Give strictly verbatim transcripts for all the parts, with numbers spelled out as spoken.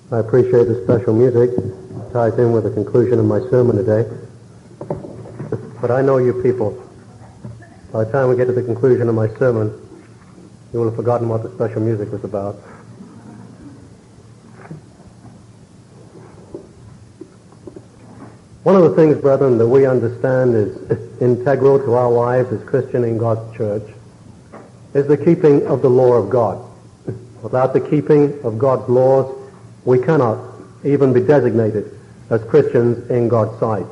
I appreciate the special music. It ties in with the conclusion of my sermon today. But I know you people. By the time we get to the conclusion of my sermon, you will have forgotten what the special music was about. One of the things, brethren, that we understand is integral to our lives as Christian in God's church is the keeping of the law of God. Without the keeping of God's laws, we cannot even be designated as Christians in God's sight.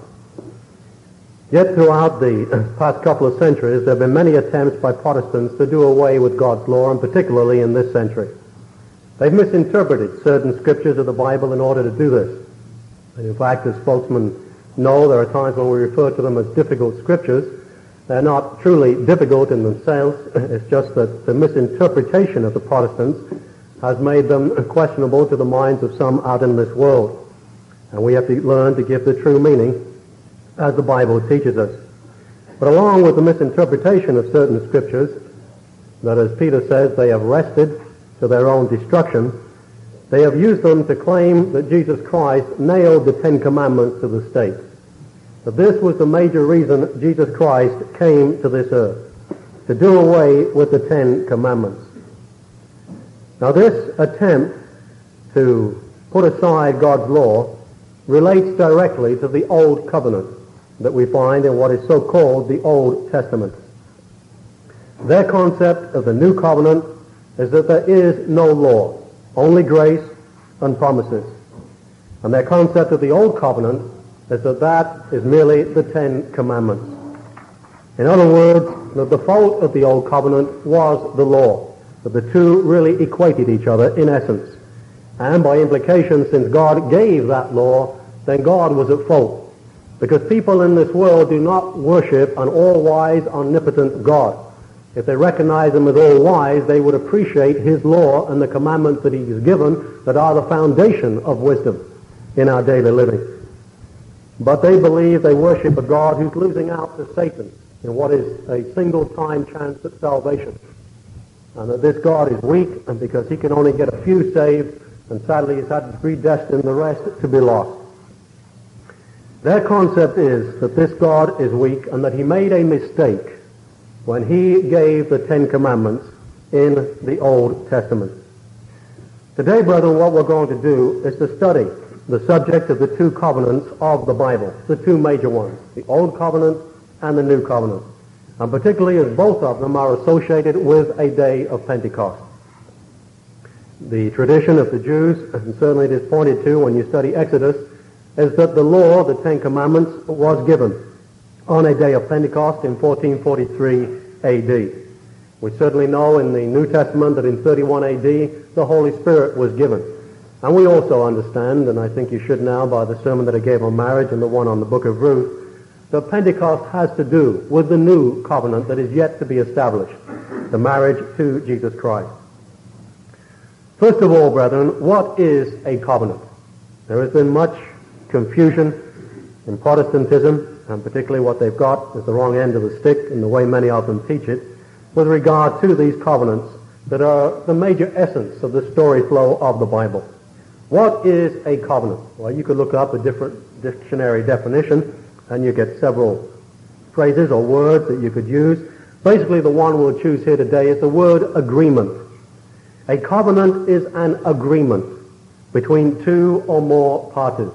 Yet throughout the past couple of centuries, there have been many attempts by Protestants to do away with God's law, and particularly in this century. They've misinterpreted certain scriptures of the Bible in order to do this. And in fact, as spokesmen know, there are times when we refer to them as difficult scriptures. They're not truly difficult in themselves. It's just that the misinterpretation of the Protestants has made them questionable to the minds of some out in this world. And we have to learn to give the true meaning as the Bible teaches us. But along with the misinterpretation of certain scriptures, that as Peter says, they have wrested to their own destruction, they have used them to claim that Jesus Christ nailed the Ten Commandments to the stake. That this was the major reason Jesus Christ came to this earth, to do away with the Ten Commandments. Now this attempt to put aside God's law relates directly to the Old Covenant that we find in what is so called the Old Testament. Their concept of the New Covenant is that there is no law, only grace and promises. And their concept of the Old Covenant is that that is merely the Ten Commandments. In other words, that the fault of the Old Covenant was the law, that the two really equated each other in essence. And by implication, since God gave that law, then God was at fault. Because people in this world do not worship an all-wise, omnipotent God. If they recognize him as all-wise, they would appreciate his law and the commandments that he has given that are the foundation of wisdom in our daily living. But they believe they worship a God who's losing out to Satan in what is a single-time chance at salvation. And that this God is weak, and because he can only get a few saved, and sadly he's had to predestine the rest to be lost. Their concept is that this God is weak and that he made a mistake when he gave the Ten Commandments in the Old Testament. Today, brethren, what we're going to do is to study the subject of the two covenants of the Bible, the two major ones, the Old Covenant and the New Covenant, and particularly as both of them are associated with a day of Pentecost. The tradition of the Jews, and certainly it is pointed to when you study Exodus, is that the law, the Ten Commandments, was given on a day of Pentecost in fourteen forty-three A D. We certainly know in the New Testament that in thirty-one A D the Holy Spirit was given. And we also understand, and I think you should now by the sermon that I gave on marriage and the one on the book of Ruth, that Pentecost has to do with the new covenant that is yet to be established, the marriage to Jesus Christ. First of all, brethren, what is a covenant? There has been much confusion in Protestantism, and particularly what they've got is the wrong end of the stick in the way many of them teach it, with regard to these covenants that are the major essence of the story flow of the Bible. What is a covenant? Well, you could look up a different dictionary definition, and you get several phrases or words that you could use. Basically, the one we'll choose here today is the word agreement. A covenant is an agreement between two or more parties.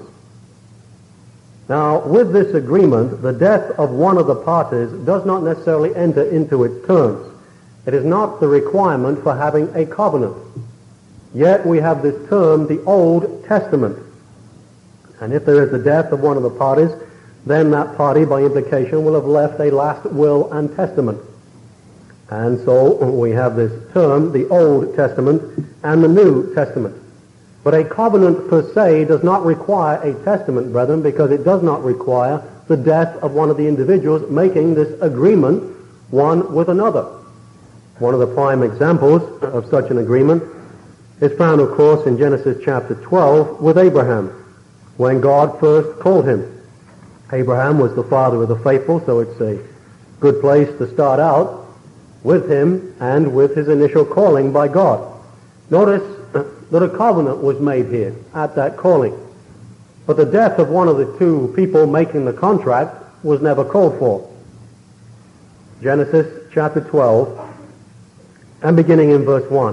Now, with this agreement, the death of one of the parties does not necessarily enter into its terms. It is not the requirement for having a covenant. Yet we have this term, the Old Testament. And if there is the death of one of the parties, then that party, by implication, will have left a last will and testament. And so we have this term, the Old Testament and the New Testament. But a covenant per se does not require a testament, brethren, because it does not require the death of one of the individuals making this agreement one with another. One of the prime examples of such an agreement is found, of course, in Genesis chapter twelve with Abraham, when God first called him. Abraham was the father of the faithful, so it's a good place to start out with him and with his initial calling by God. Notice that a covenant was made here at that calling. But the death of one of the two people making the contract was never called for. Genesis chapter twelve, and beginning in verse one.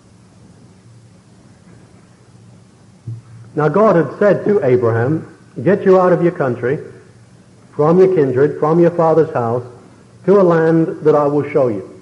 Now God had said to Abraham, get you out of your country, from your kindred, from your father's house, to a land that I will show you.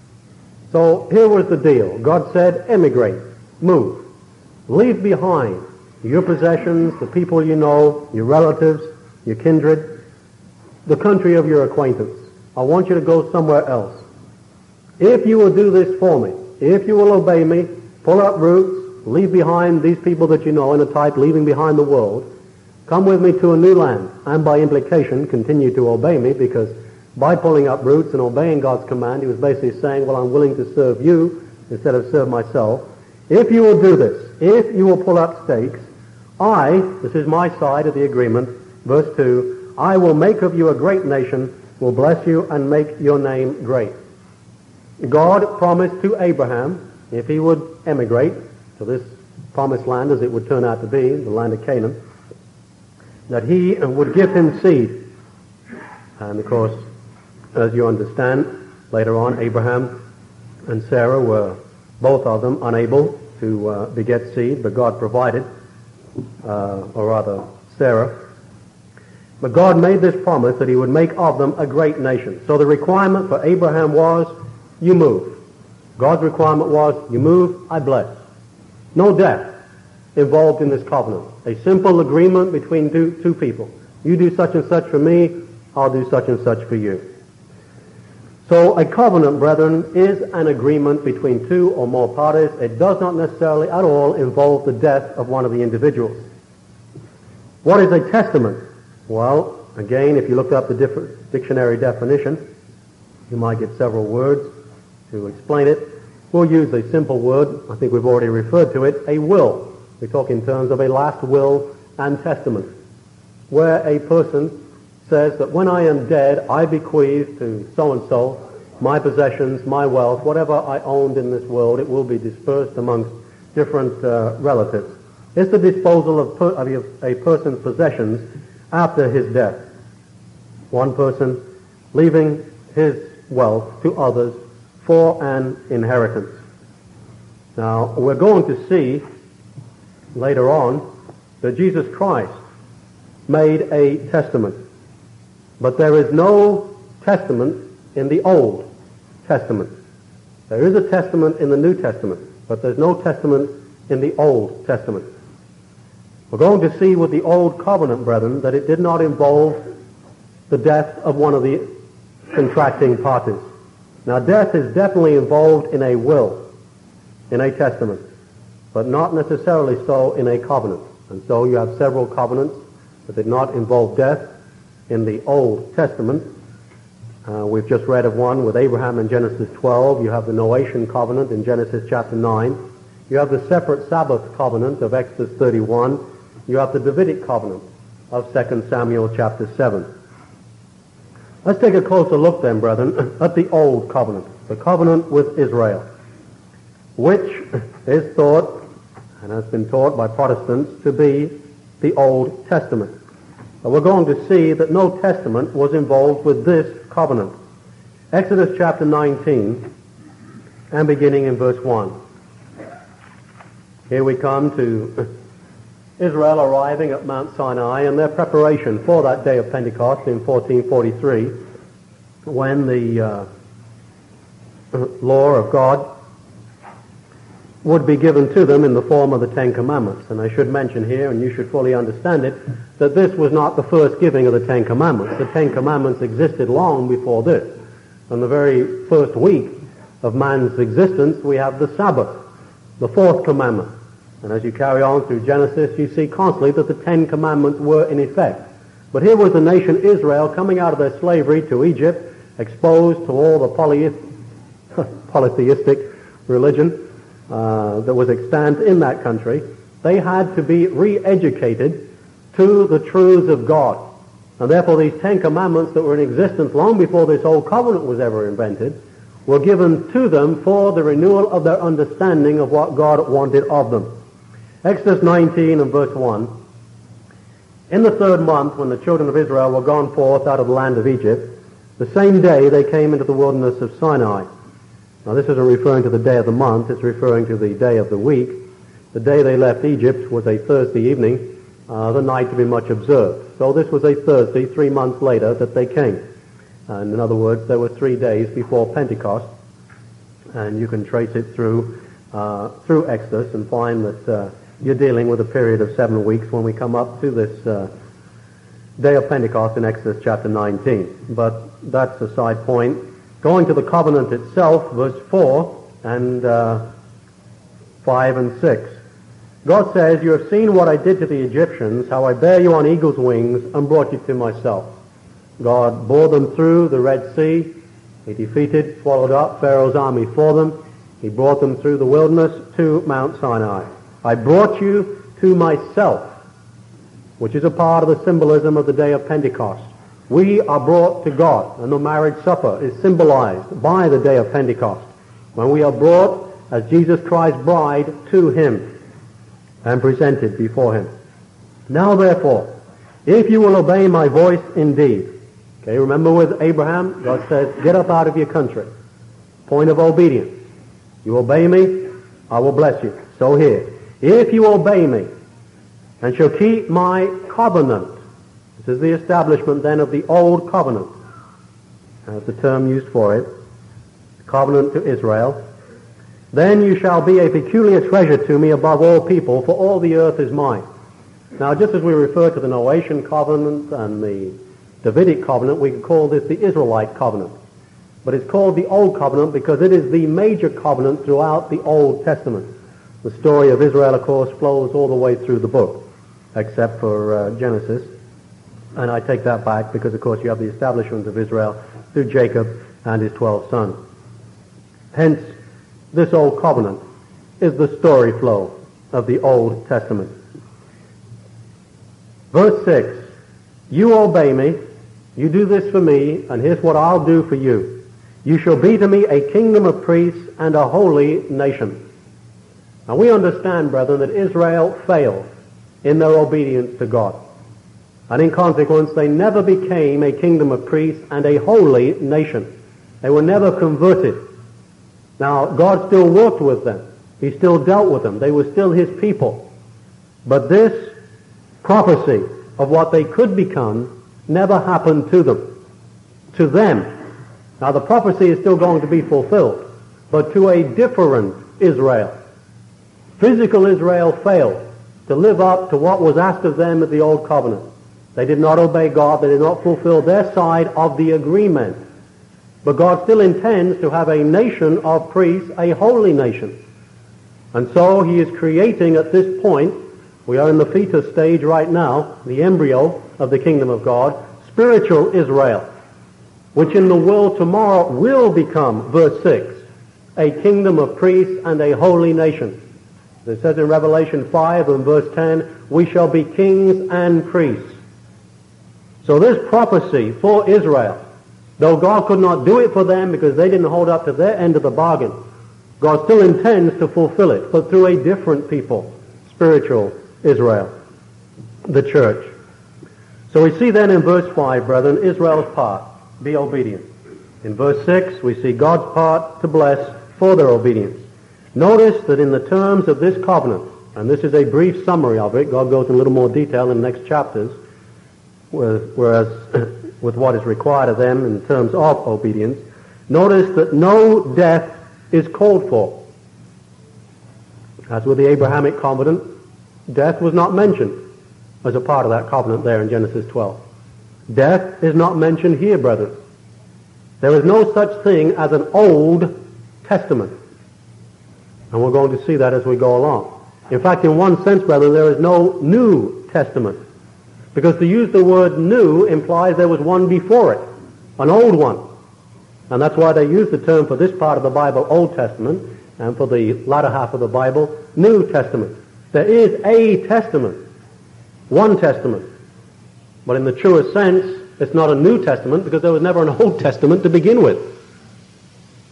So here was the deal. God said, emigrate, move, leave behind your possessions, the people you know, your relatives, your kindred, the country of your acquaintance. I want you to go somewhere else. If you will do this for me, if you will obey me, pull up roots, leave behind these people that you know, in a type, leaving behind the world, come with me to a new land, and by implication continue to obey me, because by pulling up roots and obeying God's command, he was basically saying, well, I'm willing to serve you instead of serve myself. If you will do this, if you will pull up stakes, I, this is my side of the agreement, verse two, I will make of you a great nation, will bless you and make your name great. God promised to Abraham, if he would emigrate to this promised land, as it would turn out to be, the land of Canaan, that he would give him seed. And of course, as you understand, later on, Abraham and Sarah were, both of them, unable to uh, beget seed, but God provided, uh, or rather, Sarah. But God made this promise that he would make of them a great nation. So the requirement for Abraham was, you move. God's requirement was, you move, I bless. No death involved in this covenant. A simple agreement between two, two people. You do such and such for me, I'll do such and such for you. So a covenant, brethren, is an agreement between two or more parties. It does not necessarily at all involve the death of one of the individuals. What is a testament? Well, again, if you look up the diff- dictionary definition, you might get several words to explain it. We'll use a simple word. I think we've already referred to it, a will. We talk in terms of a last will and testament, where a person says that when I am dead, I bequeath to so-and-so my possessions, my wealth, whatever I owned in this world, it will be dispersed amongst different uh, relatives. It's the disposal of, per- of a person's possessions after his death. One person leaving his wealth to others for an inheritance. Now, we're going to see later on that Jesus Christ made a testament. But there is no testament in the Old Testament. There is a testament in the New Testament, but there's no testament in the Old Testament. We're going to see with the Old Covenant, brethren, that it did not involve the death of one of the contracting parties. Now, death is definitely involved in a will, in a testament, but not necessarily so in a covenant. And so you have several covenants that did not involve death in the Old Testament. Uh, we've just read of one with Abraham in Genesis twelve. You have the Noachian covenant in Genesis chapter nine. You have the separate Sabbath covenant of Exodus thirty-one. You have the Davidic covenant of Second Samuel chapter seven. Let's take a closer look then, brethren, at the Old Covenant, the covenant with Israel, which is thought, and has been taught by Protestants, to be the Old Testament. But we're going to see that no testament was involved with this covenant. Exodus chapter nineteen, and beginning in verse one. Here we come to Israel arriving at Mount Sinai and their preparation for that day of Pentecost in fourteen forty-three, when the uh, law of God would be given to them in the form of the Ten Commandments. And I should mention here, and you should fully understand it, that this was not the first giving of the Ten Commandments. The Ten Commandments existed long before this. On the very first week of man's existence, we have the Sabbath, the fourth commandment. And as you carry on through Genesis, you see constantly that the Ten Commandments were in effect. But here was the nation Israel coming out of their slavery to Egypt, exposed to all the polyth- polytheistic religion uh, that was extant in that country. They had to be re-educated to the truths of God. And therefore these Ten Commandments that were in existence long before this Old Covenant was ever invented were given to them for the renewal of their understanding of what God wanted of them. Exodus nineteen and verse one. In the third month, when the children of Israel were gone forth out of the land of Egypt, the same day they came into the wilderness of Sinai. Now this isn't referring to the day of the month, it's referring to the day of the week. The day they left Egypt was a Thursday evening, uh, the night to be much observed. So this was a Thursday, three months later, that they came. And in other words, there were three days before Pentecost, and you can trace it through uh, through Exodus and find that uh, you're dealing with a period of seven weeks when we come up to this uh, day of Pentecost in Exodus chapter nineteen. But that's a side point. Going to the covenant itself, verse four and uh, five and six. God says, "You have seen what I did to the Egyptians, how I bare you on eagle's wings and brought you to myself." God bore them through the Red Sea. He defeated, swallowed up Pharaoh's army for them. He brought them through the wilderness to Mount Sinai. I brought you to myself, which is a part of the symbolism of the day of Pentecost. We are brought to God, and the marriage supper is symbolized by the day of Pentecost, when we are brought as Jesus Christ's bride to him and presented before him. Now therefore, if you will obey my voice indeed. Okay, remember with Abraham, God says, get up out of your country. Point of obedience. You obey me, I will bless you. So here, if you obey me and shall keep my covenant, this is the establishment then of the old covenant. That's the term used for it. Covenant to Israel. Then you shall be a peculiar treasure to me above all people, for all the earth is mine. Now, just as we refer to the Noachian covenant and the Davidic covenant, we can call this the Israelite covenant. But it's called the Old Covenant because it is the major covenant throughout the Old Testament. The story of Israel, of course, flows all the way through the book, except for uh, Genesis. And I take that back because, of course, you have the establishment of Israel through Jacob and his twelve sons. Hence, this Old Covenant is the story flow of the Old Testament. Verse six, you obey me, you do this for me, and here's what I'll do for you. You shall be to me a kingdom of priests and a holy nation. Now we understand, brethren, that Israel failed in their obedience to God. And in consequence, they never became a kingdom of priests and a holy nation. They were never converted. Now, God still worked with them. He still dealt with them. They were still his people. But this prophecy of what they could become never happened to them. To them. Now, the prophecy is still going to be fulfilled, but to a different Israel. Physical Israel failed to live up to what was asked of them at the Old Covenant. They did not obey God. They did not fulfill their side of the agreement. But God still intends to have a nation of priests, a holy nation. And so he is creating at this point, we are in the fetus stage right now, the embryo of the kingdom of God, spiritual Israel, which in the world tomorrow will become, verse six, a kingdom of priests and a holy nation. It says in Revelation five and verse ten, we shall be kings and priests. So this prophecy for Israel, though God could not do it for them because they didn't hold up to their end of the bargain, God still intends to fulfill it, but through a different people, spiritual Israel, the church. So we see then in verse five, brethren, Israel's part, be obedient. In verse six, we see God's part to bless for their obedience. Notice that in the terms of this covenant, and this is a brief summary of it, God goes in a little more detail in the next chapters, whereas with what is required of them in terms of obedience, notice that no death is called for. As with the Abrahamic covenant, death was not mentioned as a part of that covenant there in Genesis twelve. Death is not mentioned here, brethren. There is no such thing as an Old Testament. And we're going to see that as we go along. In fact, in one sense, brethren, there is no New Testament. Because to use the word new implies there was one before it, an old one. And that's why they use the term for this part of the Bible, Old Testament, and for the latter half of the Bible, New Testament. There is a testament, one testament. But in the truest sense, it's not a New Testament because there was never an Old Testament to begin with.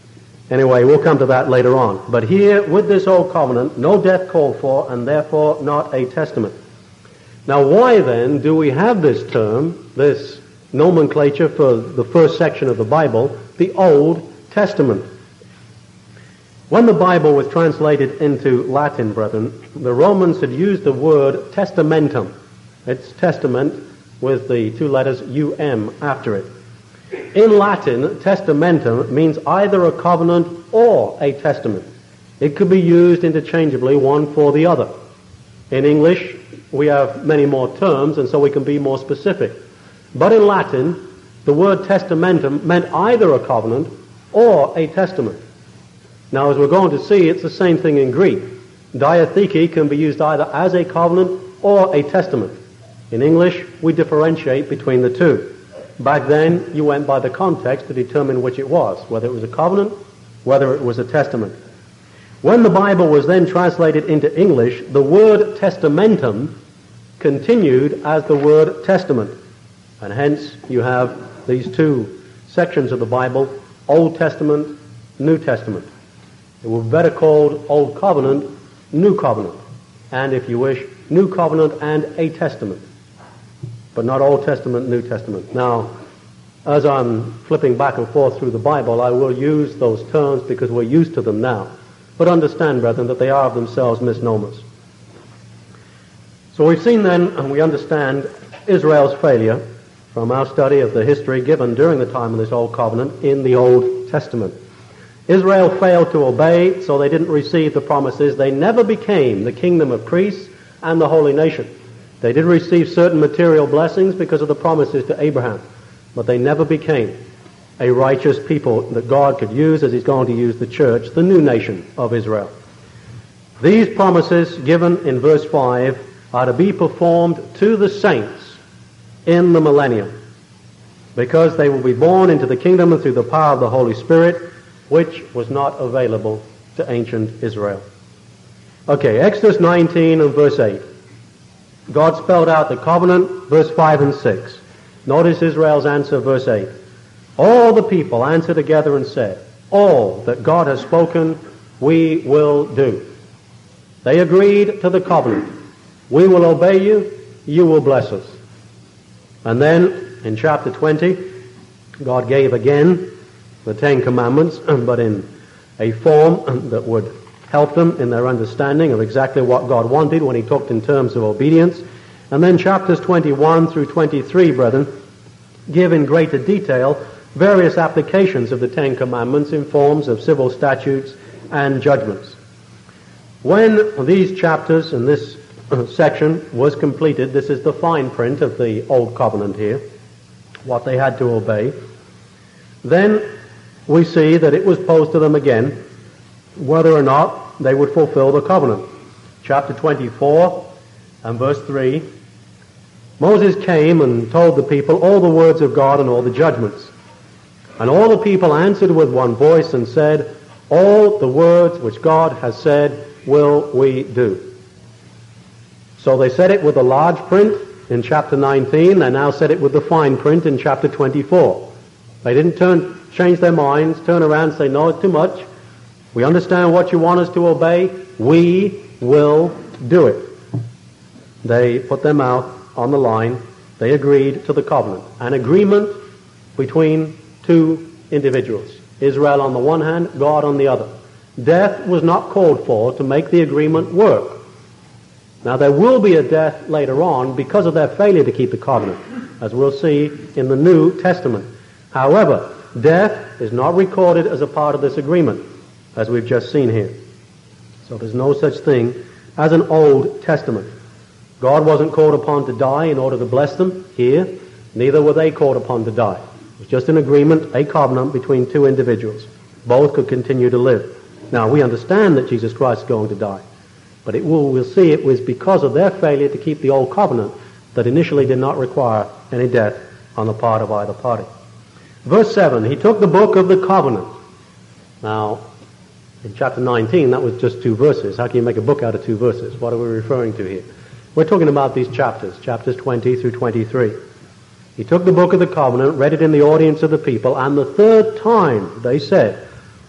Anyway, we'll come to that later on. But here, with this old covenant, no death called for, and therefore not a testament. Now, why then do we have this term, this nomenclature for the first section of the Bible, the Old Testament? When the Bible was translated into Latin, brethren, the Romans had used the word testamentum. It's testament with the two letters U M after it. In Latin, testamentum means either a covenant or a testament. It could be used interchangeably, one for the other. In English, we have many more terms, and so we can be more specific. But in Latin, the word testamentum meant either a covenant or a testament. Now, as we're going to see, it's the same thing in Greek. Diatheke can be used either as a covenant or a testament. In English, we differentiate between the two. Back then, you went by the context to determine which it was, whether it was a covenant, whether it was a testament. When the Bible was then translated into English, the word testamentum continued as the word testament. And hence, you have these two sections of the Bible, Old Testament, New Testament. It was better called Old Covenant, New Covenant, and if you wish, New Covenant and a Testament, but not Old Testament, New Testament. Now, as I'm flipping back and forth through the Bible, I will use those terms because we're used to them now. But understand, brethren, that they are of themselves misnomers. So we've seen then, and we understand, Israel's failure from our study of the history given during the time of this Old Covenant in the Old Testament. Israel failed to obey, so they didn't receive the promises. They never became the kingdom of priests and the holy nation. They did receive certain material blessings because of the promises to Abraham, but they never became a righteous people that God could use as he's going to use the church, the new nation of Israel. These promises given in verse five are to be performed to the saints in the millennium, because they will be born into the kingdom through the power of the Holy Spirit, which was not available to ancient Israel. Okay, Exodus nineteen and verse eight. God spelled out the covenant, verse five and six. Notice Israel's answer, verse eight. All the people answered together and said, all that God has spoken, we will do. They agreed to the covenant. We will obey you, you will bless us. And then, in chapter twenty, God gave again the Ten Commandments, but in a form that would help them in their understanding of exactly what God wanted when he talked in terms of obedience. And then chapters twenty-one through twenty-three, brethren, give in greater detail various applications of the Ten Commandments in forms of civil statutes and judgments. When these chapters in this section was completed, this is the fine print of the Old Covenant here, what they had to obey, then we see that it was posed to them again whether or not they would fulfill the covenant. Chapter twenty-four and verse three, Moses came and told the people all the words of God and all the judgments. And all the people answered with one voice and said, all the words which God has said will we do. So they said it with the large print in chapter nineteen, they now said it with the fine print in chapter twenty-four. They didn't turn, change their minds, turn around and say, no, it's too much. We understand what you want us to obey. We will do it. They put their mouth on the line. They agreed to the covenant. An agreement between two individuals. Israel on the one hand, God on the other. Death was not called for to make the agreement work. Now there will be a death later on because of their failure to keep the covenant, as we'll see in the New Testament. However, death is not recorded as a part of this agreement, as we've just seen here. So there's no such thing as an Old Testament. God wasn't called upon to die in order to bless them here. Neither were they called upon to die. It was just an agreement, a covenant between two individuals. Both could continue to live. Now, we understand that Jesus Christ is going to die. But it will, we'll see it was because of their failure to keep the old covenant that initially did not require any death on the part of either party. Verse seven, he took the book of the covenant. Now, in chapter nineteen, that was just two verses. How can you make a book out of two verses? What are we referring to here? We're talking about these chapters, chapters twenty through twenty-three. He took the book of the covenant, read it in the audience of the people, and the third time they said,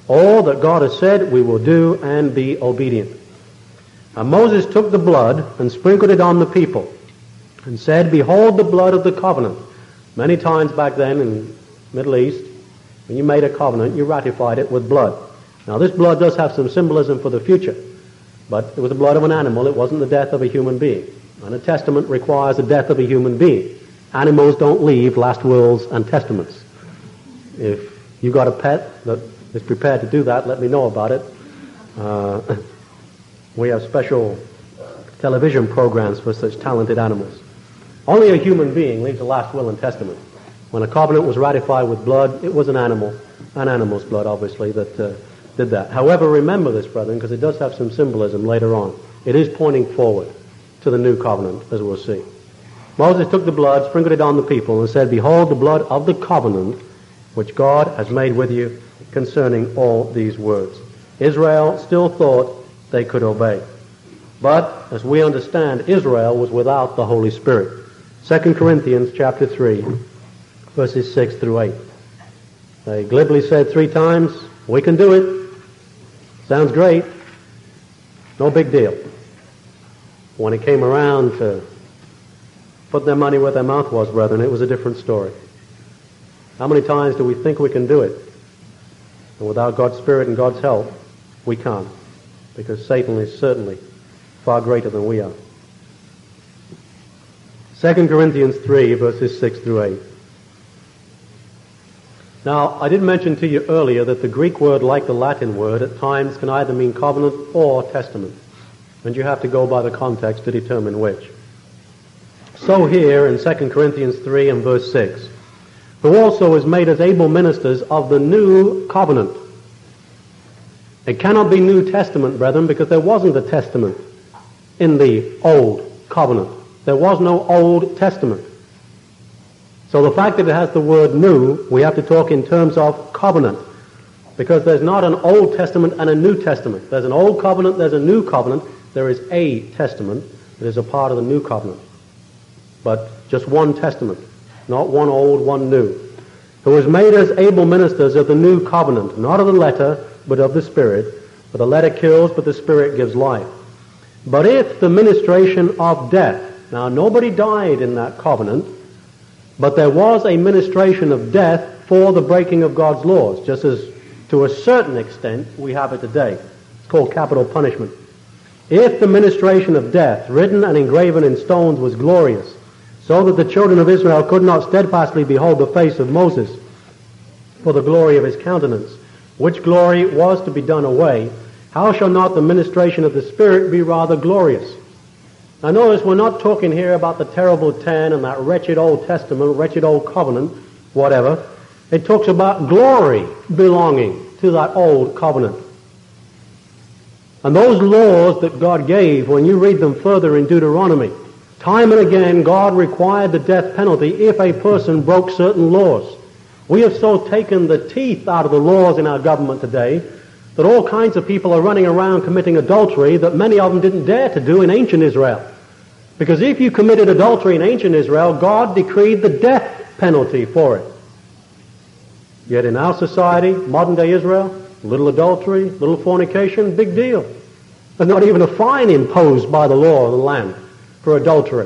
All that God has said we will do and be obedient. And Moses took the blood and sprinkled it on the people and said, behold the blood of the covenant. Many times back then in the Middle East, when you made a covenant, you ratified it with blood. Now this blood does have some symbolism for the future, but it was the blood of an animal. It wasn't the death of a human being. And a testament requires the death of a human being. Animals don't leave last wills and testaments. If you got a pet that is prepared to do that, let me know about it. Uh, we have special television programs for such talented animals. Only a human being leaves a last will and testament. When a covenant was ratified with blood, it was an animal, an animal's blood, obviously, that uh, did that. However, remember this, brethren, because it does have some symbolism later on. It is pointing forward to the new covenant, as we'll see. Moses took the blood, sprinkled it on the people, and said, behold the blood of the covenant which God has made with you concerning all these words. Israel still thought they could obey. But, as we understand, Israel was without the Holy Spirit. Second Corinthians chapter three, verses six through eight. They glibly said three times, we can do it. Sounds great. No big deal. When it came around to put their money where their mouth was, brethren, it was a different story. How many times do we think we can do it? And without God's Spirit and God's help, we can't. Because Satan is certainly far greater than we are. Second Corinthians three, verses six through eight. Now, I did mention to you earlier that the Greek word, like the Latin word, at times can either mean covenant or testament. And you have to go by the context to determine which. So here in Second Corinthians three and verse six, who also is made as able ministers of the new covenant. It cannot be New Testament, brethren, because there wasn't a testament in the Old Covenant. There was no Old Testament. So the fact that it has the word new, we have to talk in terms of covenant, because there's not an Old Testament and a New Testament. There's an Old Covenant, there's a New Covenant. There is a testament that is a part of the New Covenant. But just one testament, not one old, one new. Who was made as able ministers of the new covenant, not of the letter, but of the Spirit. For the letter kills, but the Spirit gives life. But if the ministration of death, now nobody died in that covenant, but there was a ministration of death for the breaking of God's laws, just as to a certain extent we have it today. It's called capital punishment. If the ministration of death, written and engraven in stones, was glorious, so that the children of Israel could not steadfastly behold the face of Moses for the glory of his countenance, which glory was to be done away, how shall not the ministration of the Spirit be rather glorious? Now notice we're not talking here about the terrible ten and that wretched Old Testament, wretched Old Covenant, whatever. It talks about glory belonging to that Old Covenant. And those laws that God gave, when you read them further in Deuteronomy, time and again God required the death penalty if a person broke certain laws. We have so taken the teeth out of the laws in our government today that all kinds of people are running around committing adultery that many of them didn't dare to do in ancient Israel. Because if you committed adultery in ancient Israel, God decreed the death penalty for it. Yet in our society, modern day Israel, little adultery, little fornication, big deal. There's not even a fine imposed by the law of the land for adultery.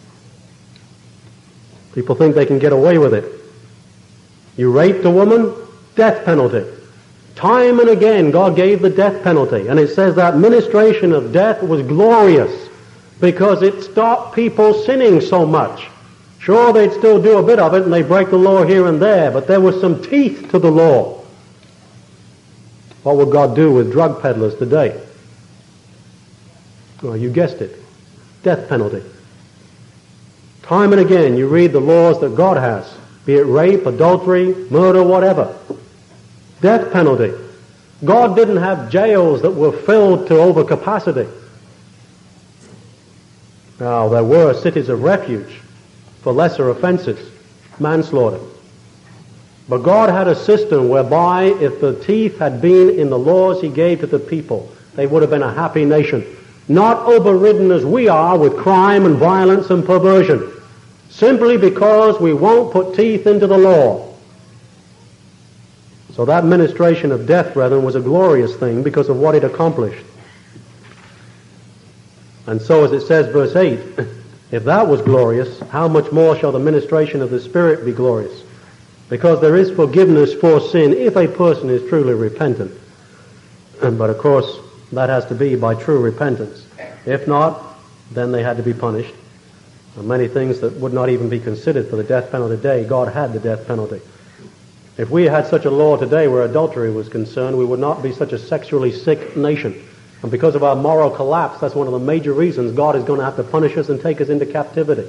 People think they can get away with it. You raped a woman, death penalty. Time and again, God gave the death penalty. And it says that ministration of death was glorious because it stopped people sinning so much. Sure, they'd still do a bit of it and they break the law here and there, but there was some teeth to the law. What will God do with drug peddlers today? Well, you guessed it. Death penalty. Time and again, you read the laws that God has, be it rape, adultery, murder, whatever. Death penalty. God didn't have jails that were filled to overcapacity. Now, there were cities of refuge for lesser offenses, manslaughter. But God had a system whereby if the teeth had been in the laws he gave to the people, they would have been a happy nation. Not overridden as we are with crime and violence and perversion, simply because we won't put teeth into the law. So that ministration of death, brethren, was a glorious thing because of what it accomplished. And so, as it says, verse eight, if that was glorious, how much more shall the ministration of the Spirit be glorious? Because there is forgiveness for sin if a person is truly repentant. But of course, that has to be by true repentance. If not, then they had to be punished. And many things that would not even be considered for the death penalty today, God had the death penalty. If we had such a law today where adultery was concerned, we would not be such a sexually sick nation. And because of our moral collapse, that's one of the major reasons God is going to have to punish us and take us into captivity.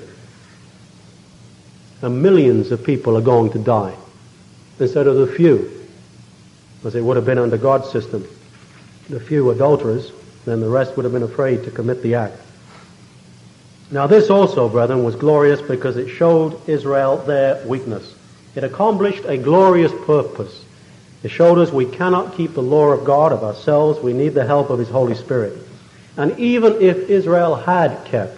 And millions of people are going to die instead of the few, as it would have been under God's system. The few adulterers, then the rest would have been afraid to commit the act. Now this also, brethren, was glorious because it showed Israel their weakness. It accomplished a glorious purpose. It showed us we cannot keep the law of God of ourselves. We need the help of His Holy Spirit. And even if Israel had kept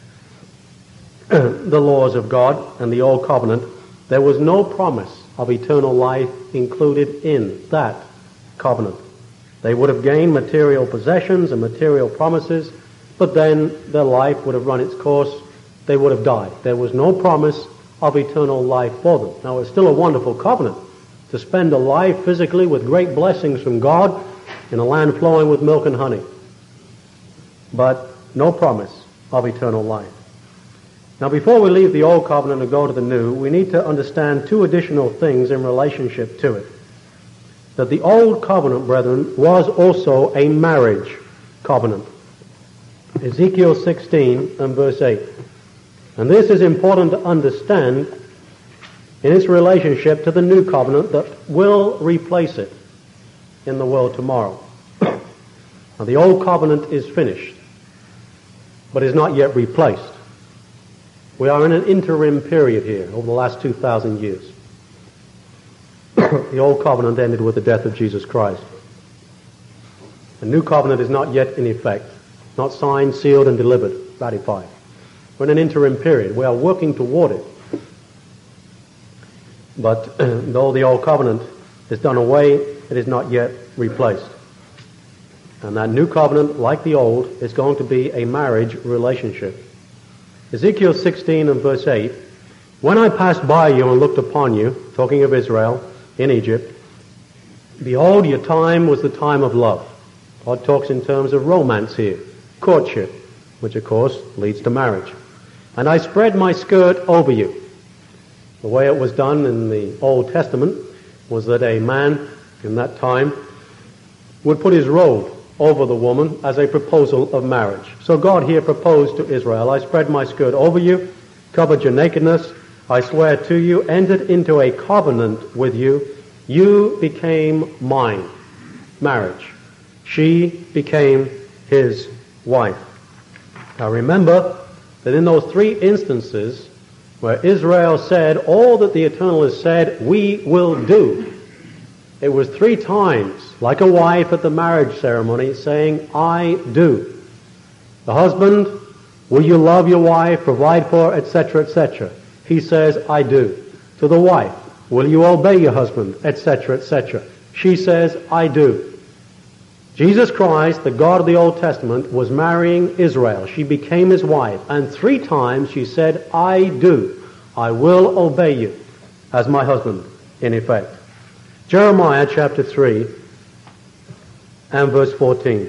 the laws of God and the Old Covenant, there was no promise of eternal life included in that covenant. They would have gained material possessions and material promises, but then their life would have run its course. They would have died. There was no promise of eternal life for them. Now, it's still a wonderful covenant to spend a life physically with great blessings from God in a land flowing with milk and honey, but no promise of eternal life. Now, before we leave the Old Covenant and go to the New, we need to understand two additional things in relationship to it. That the Old Covenant, brethren, was also a marriage covenant. Ezekiel sixteen and verse eight. And this is important to understand in its relationship to the New Covenant that will replace it in the world tomorrow. Now, the Old Covenant is finished, but is not yet replaced. We are in an interim period here over the last two thousand years. The Old Covenant ended with the death of Jesus Christ. The New Covenant is not yet in effect, not signed, sealed, and delivered, ratified. We're in an interim period. We are working toward it. But though the Old Covenant is done away, it is not yet replaced. And that New Covenant, like the Old, is going to be a marriage relationship. Ezekiel sixteen and verse eight, when I passed by you and looked upon you, talking of Israel, in Egypt, behold, your time was the time of love. God talks in terms of romance here, courtship, which of course leads to marriage. And I spread my skirt over you. The way it was done in the Old Testament was that a man in that time would put his robe over the woman as a proposal of marriage. So God here proposed to Israel, I spread my skirt over you, covered your nakedness, I swear to you, entered into a covenant with you, you became mine. Marriage. She became his wife. Now remember that in those three instances where Israel said all that the Eternal has said, we will do, it was three times, like a wife at the marriage ceremony, saying, I do. The husband, will you love your wife, provide for her, et cetera, et cetera. He says, I do. To the wife, will you obey your husband, et cetera, et cetera. She says, I do. Jesus Christ, the God of the Old Testament, was marrying Israel. She became his wife. And three times she said, I do. I will obey you as my husband, in effect. Jeremiah chapter three and verse fourteen.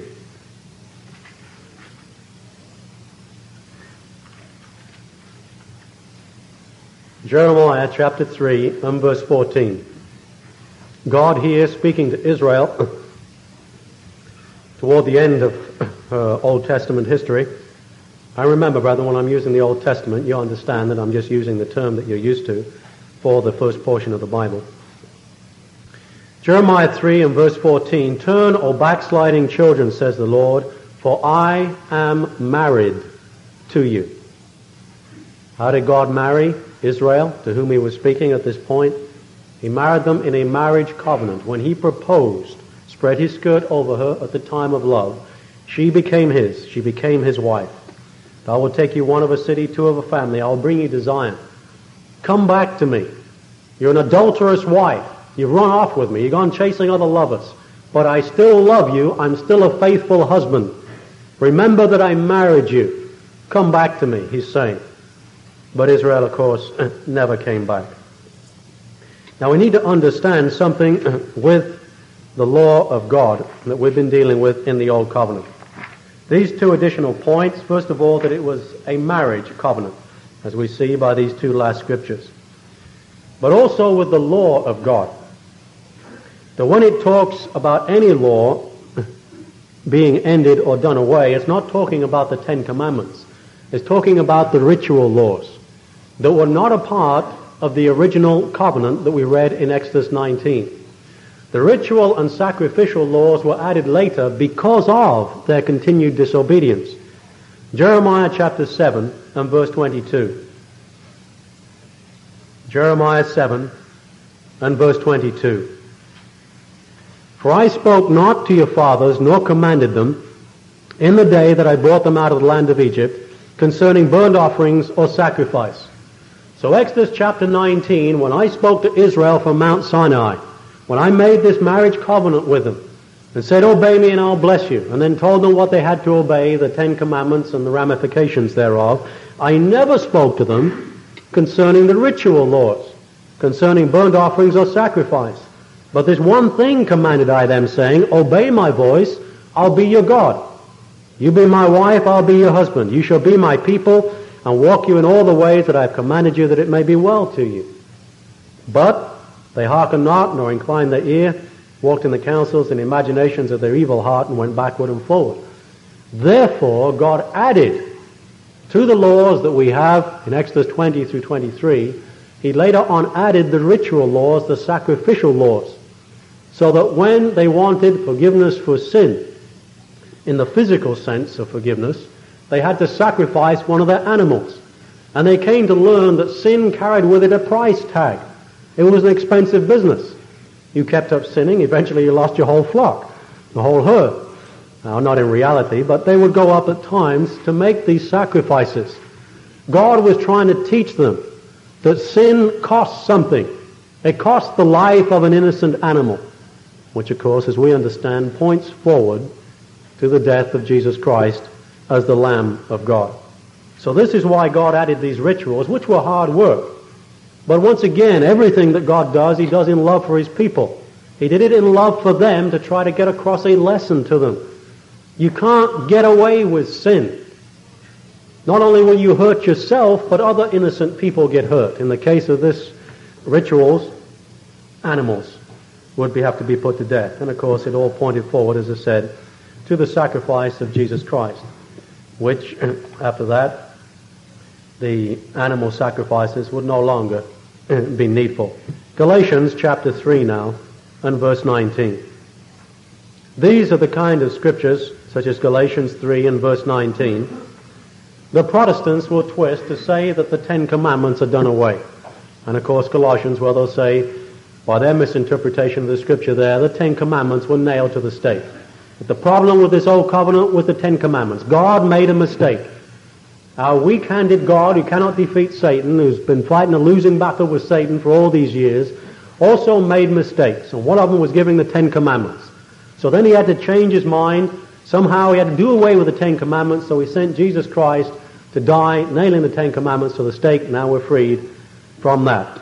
Jeremiah chapter three and verse fourteen. God here speaking to Israel toward the end of uh, Old Testament history. I remember, brother, when I'm using the Old Testament, you understand that I'm just using the term that you're used to for the first portion of the Bible. Jeremiah three and verse fourteen, turn, O backsliding children, says the Lord, for I am married to you. How did God marry Israel, to whom he was speaking at this point? He married them in a marriage covenant. When he proposed, spread his skirt over her at the time of love, she became his. She became his wife. I will take you one of a city, two of a family. I will bring you to Zion. Come back to me. You're an adulterous wife. You've run off with me. You've gone chasing other lovers. But I still love you. I'm still a faithful husband. Remember that I married you. Come back to me, he's saying. But Israel, of course, never came back. Now we need to understand something with the law of God that we've been dealing with in the Old Covenant. These two additional points, first of all, that it was a marriage covenant, as we see by these two last scriptures. But also with the law of God. That when it talks about any law being ended or done away, it's not talking about the Ten Commandments. It's talking about the ritual laws that were not a part of the original covenant that we read in Exodus nineteen. The ritual and sacrificial laws were added later because of their continued disobedience. Jeremiah chapter seven and verse twenty-two. Jeremiah seven and verse twenty-two. For I spoke not to your fathers, nor commanded them, in the day that I brought them out of the land of Egypt, concerning burnt offerings or sacrifice. So Exodus chapter nineteen, when I spoke to Israel from Mount Sinai, when I made this marriage covenant with them, and said, obey me and I'll bless you, and then told them what they had to obey, the Ten Commandments and the ramifications thereof, I never spoke to them concerning the ritual laws, concerning burnt offerings or sacrifice. But this one thing commanded I them, saying, obey my voice, I'll be your God. You be my wife, I'll be your husband. You shall be my people, and walk you in all the ways that I have commanded you, that it may be well to you. But they hearkened not, nor inclined their ear, walked in the counsels and imaginations of their evil heart, and went backward and forward. Therefore, God added to the laws that we have in Exodus twenty through twenty-three, he later on added the ritual laws, the sacrificial laws, so that when they wanted forgiveness for sin, in the physical sense of forgiveness, they had to sacrifice one of their animals. And they came to learn that sin carried with it a price tag. It was an expensive business. You kept up sinning, eventually you lost your whole flock, the whole herd. Now, not in reality, but they would go up at times to make these sacrifices. God was trying to teach them that sin costs something. It costs the life of an innocent animal, which, of course, as we understand, points forward to the death of Jesus Christ as the Lamb of God. So this is why God added these rituals, which were hard work. But once again, everything that God does, he does in love for his people. He did it in love for them to try to get across a lesson to them. You can't get away with sin. Not only will you hurt yourself, but other innocent people get hurt. In the case of this rituals, animals would be, have to be put to death. And of course, it all pointed forward, as I said, to the sacrifice of Jesus Christ, which, after that, the animal sacrifices would no longer be needful. Galatians chapter three now, and verse nineteen. These are the kind of scriptures, such as Galatians three and verse nineteen, the Protestants will twist to say that the Ten Commandments are done away. And of course Colossians, well, they'll say, by their misinterpretation of the scripture there, the Ten Commandments were nailed to the stake. But the problem with this old covenant was the Ten Commandments. God made a mistake. Our weak-handed God, who cannot defeat Satan, who's been fighting a losing battle with Satan for all these years, also made mistakes. And one of them was giving the Ten Commandments. So then he had to change his mind. Somehow he had to do away with the Ten Commandments, so he sent Jesus Christ to die, nailing the Ten Commandments to the stake. Now we're freed from that.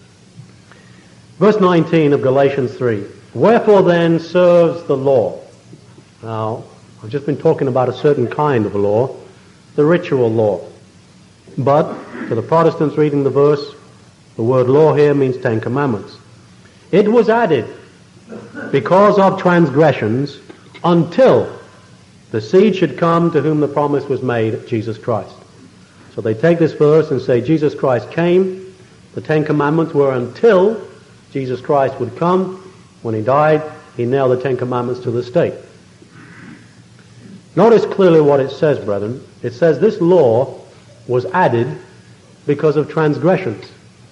Verse nineteen of Galatians three. Wherefore then serves the law? Now, I've just been talking about a certain kind of law, the ritual law. But, to the Protestants reading the verse, the word law here means Ten Commandments. It was added because of transgressions until the seed should come to whom the promise was made, Jesus Christ. So they take this verse and say Jesus Christ came. The Ten Commandments were until Jesus Christ would come. When he died, he nailed the Ten Commandments to the stake. Notice clearly what it says, brethren. It says this law was added because of transgressions.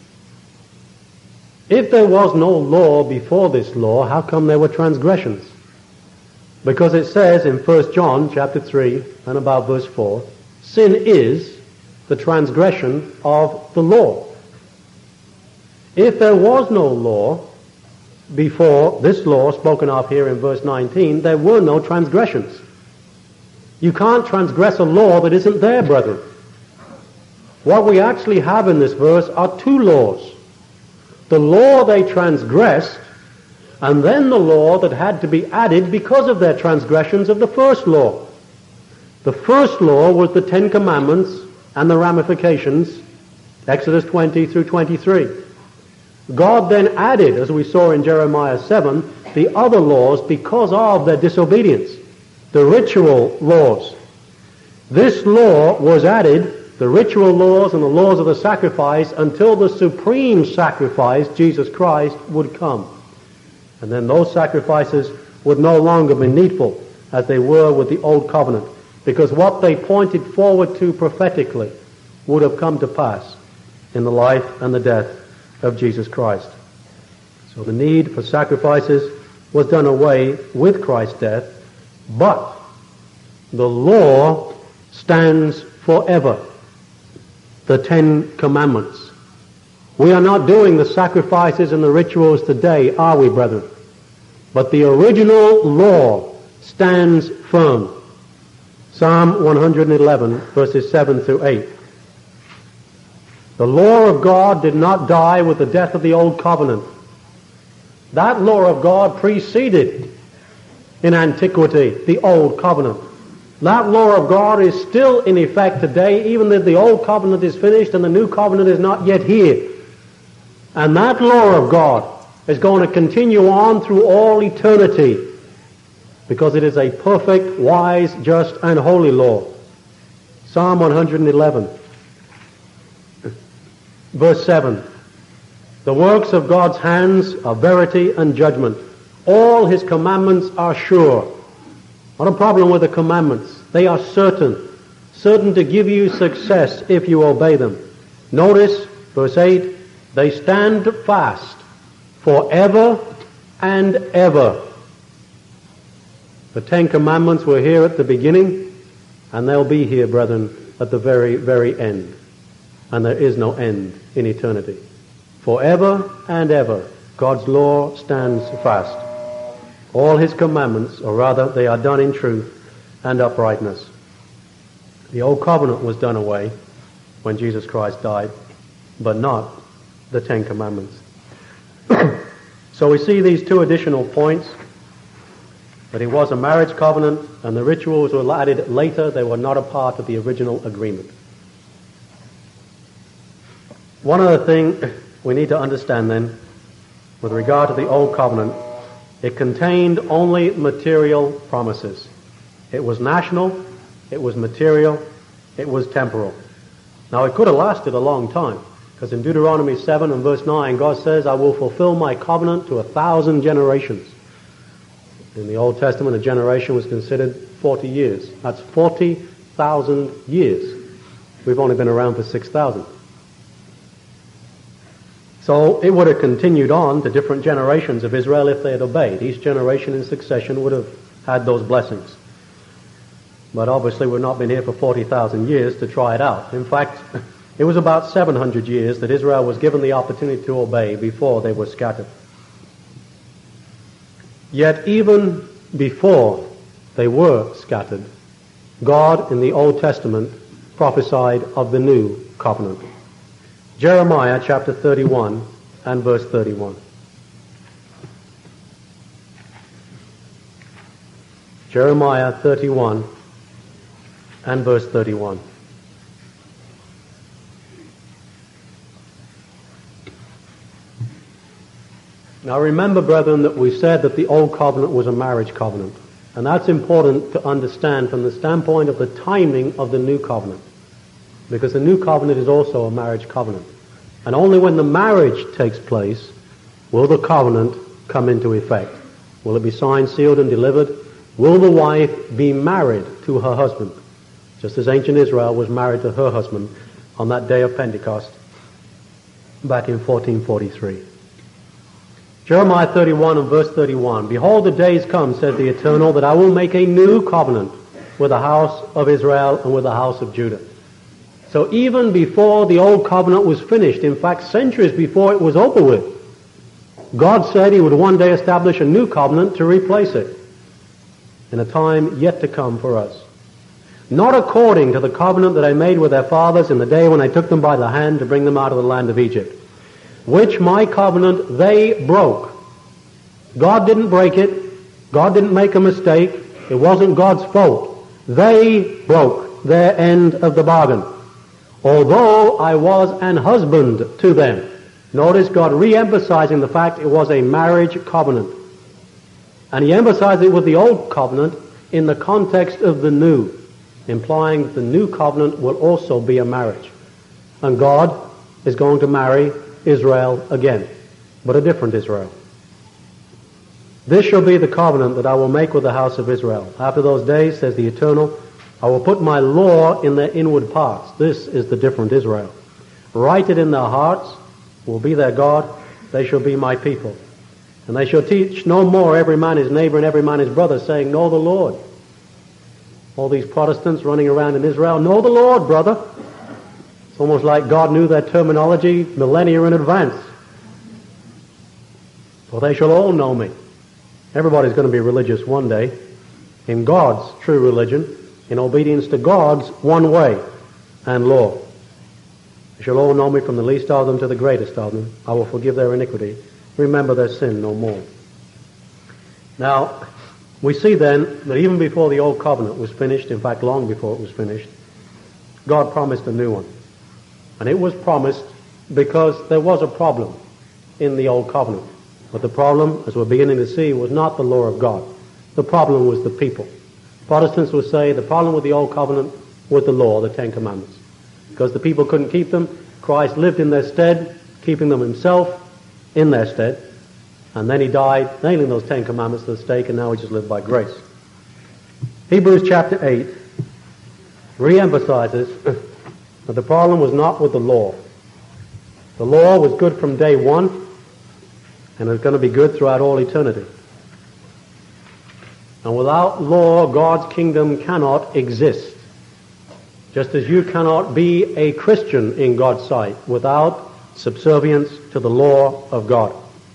If there was no law before this law, how come there were transgressions? Because it says in First John chapter three and about verse four, sin is the transgression of the law. If there was no law, before this law spoken of here in verse nineteen, there were no transgressions. You can't transgress a law that isn't there, brethren. What we actually have in this verse are two laws. The law they transgressed, and then the law that had to be added because of their transgressions of the first law. The first law was the Ten Commandments and the ramifications, Exodus twenty through twenty-three. God then added, as we saw in Jeremiah seven, the other laws because of their disobedience, the ritual laws. This law was added, the ritual laws and the laws of the sacrifice, until the supreme sacrifice, Jesus Christ, would come. And then those sacrifices would no longer be needful as they were with the Old Covenant, because what they pointed forward to prophetically would have come to pass in the life and the death of Jesus Christ. So the need for sacrifices was done away with Christ's death, but the law stands forever. The Ten Commandments. We are not doing the sacrifices and the rituals today, are we, brethren? But the original law stands firm. Psalm one eleven, verses seven through eight. The law of God did not die with the death of the Old Covenant. That law of God preceded in antiquity the Old Covenant. That law of God is still in effect today, even though the Old Covenant is finished and the New Covenant is not yet here. And that law of God is going to continue on through all eternity, because it is a perfect, wise, just, and holy law. Psalm one eleven, verse seven. The works of God's hands are verity and judgment. All his commandments are sure. Not a problem with the commandments. They are certain. Certain to give you success if you obey them. Notice, verse eight, they stand fast forever and ever. The Ten Commandments were here at the beginning, and they'll be here, brethren, at the very, very end. And there is no end in eternity. Forever and ever, God's law stands fast. All his commandments, or rather, they are done in truth and uprightness. The Old Covenant was done away when Jesus Christ died, but not the Ten Commandments. So we see these two additional points, that it was a marriage covenant, and the rituals were added later. They were not a part of the original agreement. One other thing we need to understand then, with regard to the Old Covenant, it contained only material promises. It was national, it was material, it was temporal. Now it could have lasted a long time, because in Deuteronomy seven and verse nine, God says, I will fulfill my covenant to a thousand generations. In the Old Testament, a generation was considered forty years. That's forty thousand years. We've only been around for six thousand. So it would have continued on to different generations of Israel if they had obeyed. Each generation in succession would have had those blessings. But obviously we've not been here for forty thousand years to try it out. In fact, it was about seven hundred years that Israel was given the opportunity to obey before they were scattered. Yet even before they were scattered, God in the Old Testament prophesied of the new covenant. Jeremiah chapter thirty-one and verse thirty-one. Jeremiah thirty-one and verse thirty-one. Now remember, brethren, that we said that the Old Covenant was a marriage covenant. And that's important to understand from the standpoint of the timing of the New Covenant. Because the New Covenant is also a marriage covenant. And only when the marriage takes place will the covenant come into effect. Will it be signed, sealed, and delivered? Will the wife be married to her husband? Just as ancient Israel was married to her husband on that day of Pentecost back in fourteen forty-three. Jeremiah thirty-one and verse thirty-one. Behold, the days come, said the Eternal, that I will make a new covenant with the house of Israel and with the house of Judah. So even before the Old Covenant was finished, in fact, centuries before it was over with, God said he would one day establish a new covenant to replace it in a time yet to come for us. Not according to the covenant that I made with their fathers in the day when I took them by the hand to bring them out of the land of Egypt, which my covenant they broke. God didn't break it. God didn't make a mistake. It wasn't God's fault. They broke their end of the bargain, although I was an husband to them. Notice God re-emphasizing the fact it was a marriage covenant. And he emphasized it with the old covenant in the context of the new, implying that the new covenant will also be a marriage. And God is going to marry Israel again, but a different Israel. This shall be the covenant that I will make with the house of Israel. After those days, says the Eternal, I will put my law in their inward parts. This is the different Israel. Write it in their hearts, will be their God, they shall be my people. And they shall teach no more every man his neighbor and every man his brother, saying, know the Lord. All these Protestants running around in Israel, know the Lord, brother. It's almost like God knew their terminology millennia in advance. For they shall all know me. Everybody's going to be religious one day in God's true religion, in obedience to God's one way and law. They shall all know me, from the least of them to the greatest of them. I will forgive their iniquity, remember their sin no more. Now, we see then that even before the old covenant was finished, in fact long before it was finished, God promised a new one. And it was promised because there was a problem in the old covenant. But the problem, as we're beginning to see, was not the law of God. The problem was the people. Protestants will say the problem with the old covenant was the law, the Ten Commandments. Because the people couldn't keep them, Christ lived in their stead, keeping them himself in their stead. And then he died, nailing those Ten Commandments to the stake, and now we just live by grace. Hebrews chapter eight re-emphasizes that the problem was not with the law. The law was good from day one, and it's going to be good throughout all eternity. And without law, God's kingdom cannot exist. Just as you cannot be a Christian in God's sight without subservience to the law of God.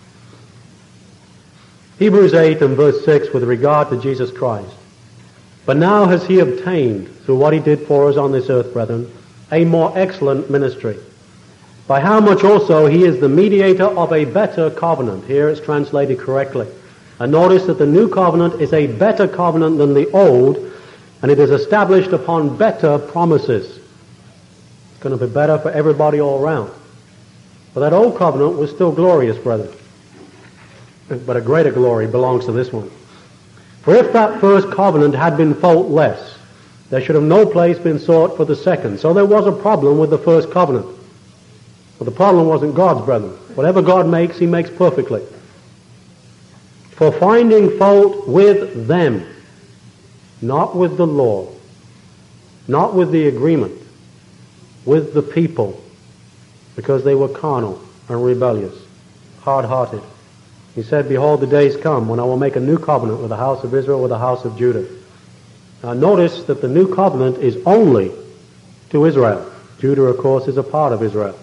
Hebrews eight and verse six, with regard to Jesus Christ. But now has he obtained, through what he did for us on this earth, brethren, a more excellent ministry, by how much also he is the mediator of a better covenant. Here it's translated correctly. And notice that the new covenant is a better covenant than the old, and it is established upon better promises. It's going to be better for everybody all around. But that old covenant was still glorious, brethren. But a greater glory belongs to this one. For if that first covenant had been faultless, there should have no place been sought for the second. So there was a problem with the first covenant. But the problem wasn't God's, brethren. Whatever God makes, he makes perfectly. For finding fault with them, not with the law, not with the agreement, with the people, because they were carnal and rebellious, hard-hearted. He said, behold, the days come when I will make a new covenant with the house of Israel, with the house of Judah. Now notice that the new covenant is only to Israel. Judah, of course, is a part of Israel.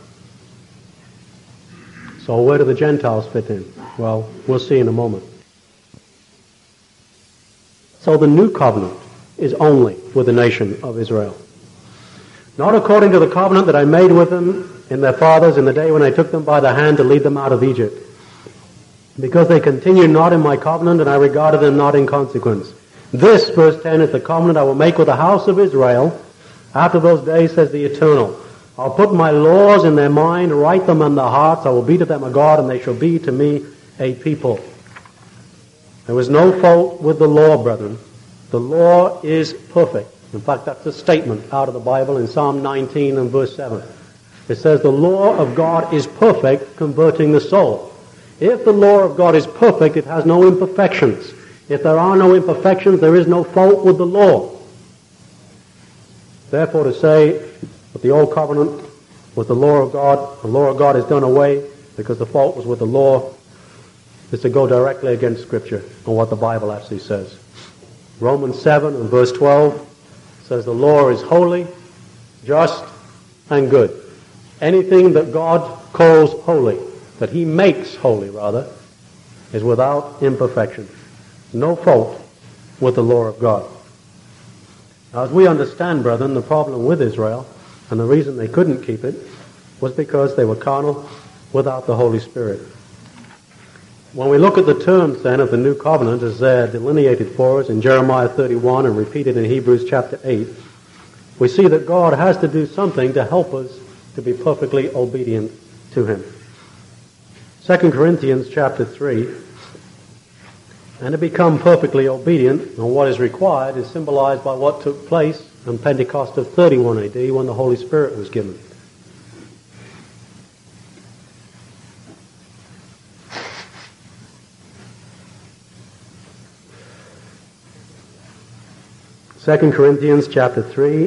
So where do the Gentiles fit in? Well, we'll see in a moment. So the new covenant is only with the nation of Israel. Not according to the covenant that I made with them in their fathers in the day when I took them by the hand to lead them out of Egypt. Because they continued not in my covenant, and I regarded them not in consequence. This, verse ten, is the covenant I will make with the house of Israel. After those days, says the Eternal, I'll put my laws in their mind, write them on their hearts. I will be to them a God, and they shall be to me a people. There was no fault with the law, brethren. The law is perfect. In fact, that's a statement out of the Bible in Psalm nineteen and verse seven. It says, the law of God is perfect, converting the soul. If the law of God is perfect, it has no imperfections. If there are no imperfections, there is no fault with the law. Therefore, to say that the old covenant was the law of God, the law of God is done away because the fault was with the law, is to go directly against Scripture and what the Bible actually says. Romans seven and verse twelve says the law is holy, just, and good. Anything that God calls holy, that he makes holy rather, is without imperfection, no fault with the law of God. Now, as we understand, brethren, the problem with Israel, and the reason they couldn't keep it, was because they were carnal without the Holy Spirit. When we look at the terms, then, of the new covenant as they're delineated for us in Jeremiah thirty-one and repeated in Hebrews chapter eight, we see that God has to do something to help us to be perfectly obedient to Him. Second Corinthians chapter three, and to become perfectly obedient, and what is required is symbolized by what took place on Pentecost of thirty-one A D when the Holy Spirit was given. Second Corinthians chapter three,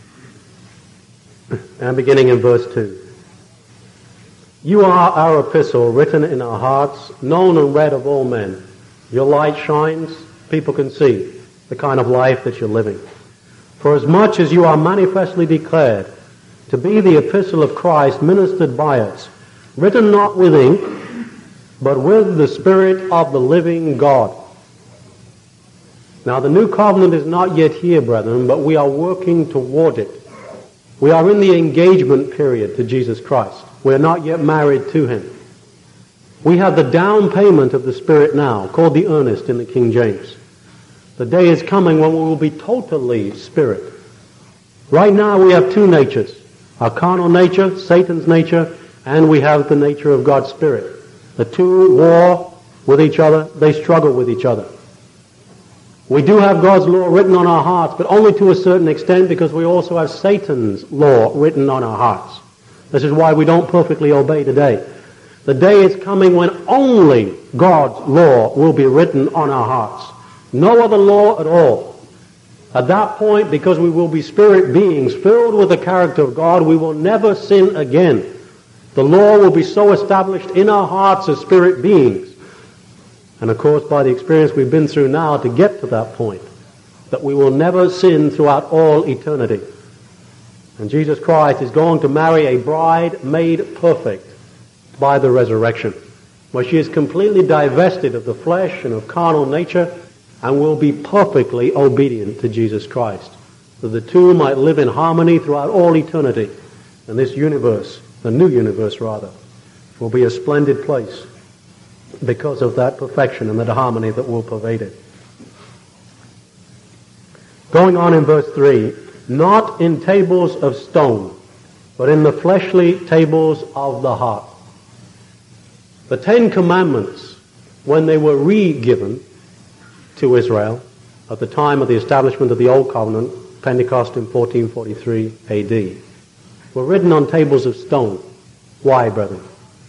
and beginning in verse two. You are our epistle, written in our hearts, known and read of all men. Your light shines, people can see the kind of life that you're living. For as much as you are manifestly declared to be the epistle of Christ ministered by us, written not with ink, but with the Spirit of the living God. Now, the new covenant is not yet here, brethren, but we are working toward it. We are in the engagement period to Jesus Christ. We are not yet married to Him. We have the down payment of the Spirit now, called the earnest in the King James. The day is coming when we will be totally Spirit. Right now we have two natures. Our carnal nature, Satan's nature, and we have the nature of God's Spirit. The two war with each other. They struggle with each other. We do have God's law written on our hearts, but only to a certain extent, because we also have Satan's law written on our hearts. This is why we don't perfectly obey today. The day is coming when only God's law will be written on our hearts. No other law at all. At that point, because we will be spirit beings filled with the character of God, we will never sin again. The law will be so established in our hearts as spirit beings. And of course, by the experience we've been through now to get to that point, that we will never sin throughout all eternity. And Jesus Christ is going to marry a bride made perfect by the resurrection, where she is completely divested of the flesh and of carnal nature and will be perfectly obedient to Jesus Christ, that the two might live in harmony throughout all eternity. And this universe, the new universe rather, will be a splendid place because of that perfection and that harmony that will pervade it. Going on in verse three, not in tables of stone, but in the fleshly tables of the heart. The Ten Commandments, when they were re-given to Israel at the time of the establishment of the Old Covenant, Pentecost in fourteen forty-three A D, were written on tables of stone. Why, brethren?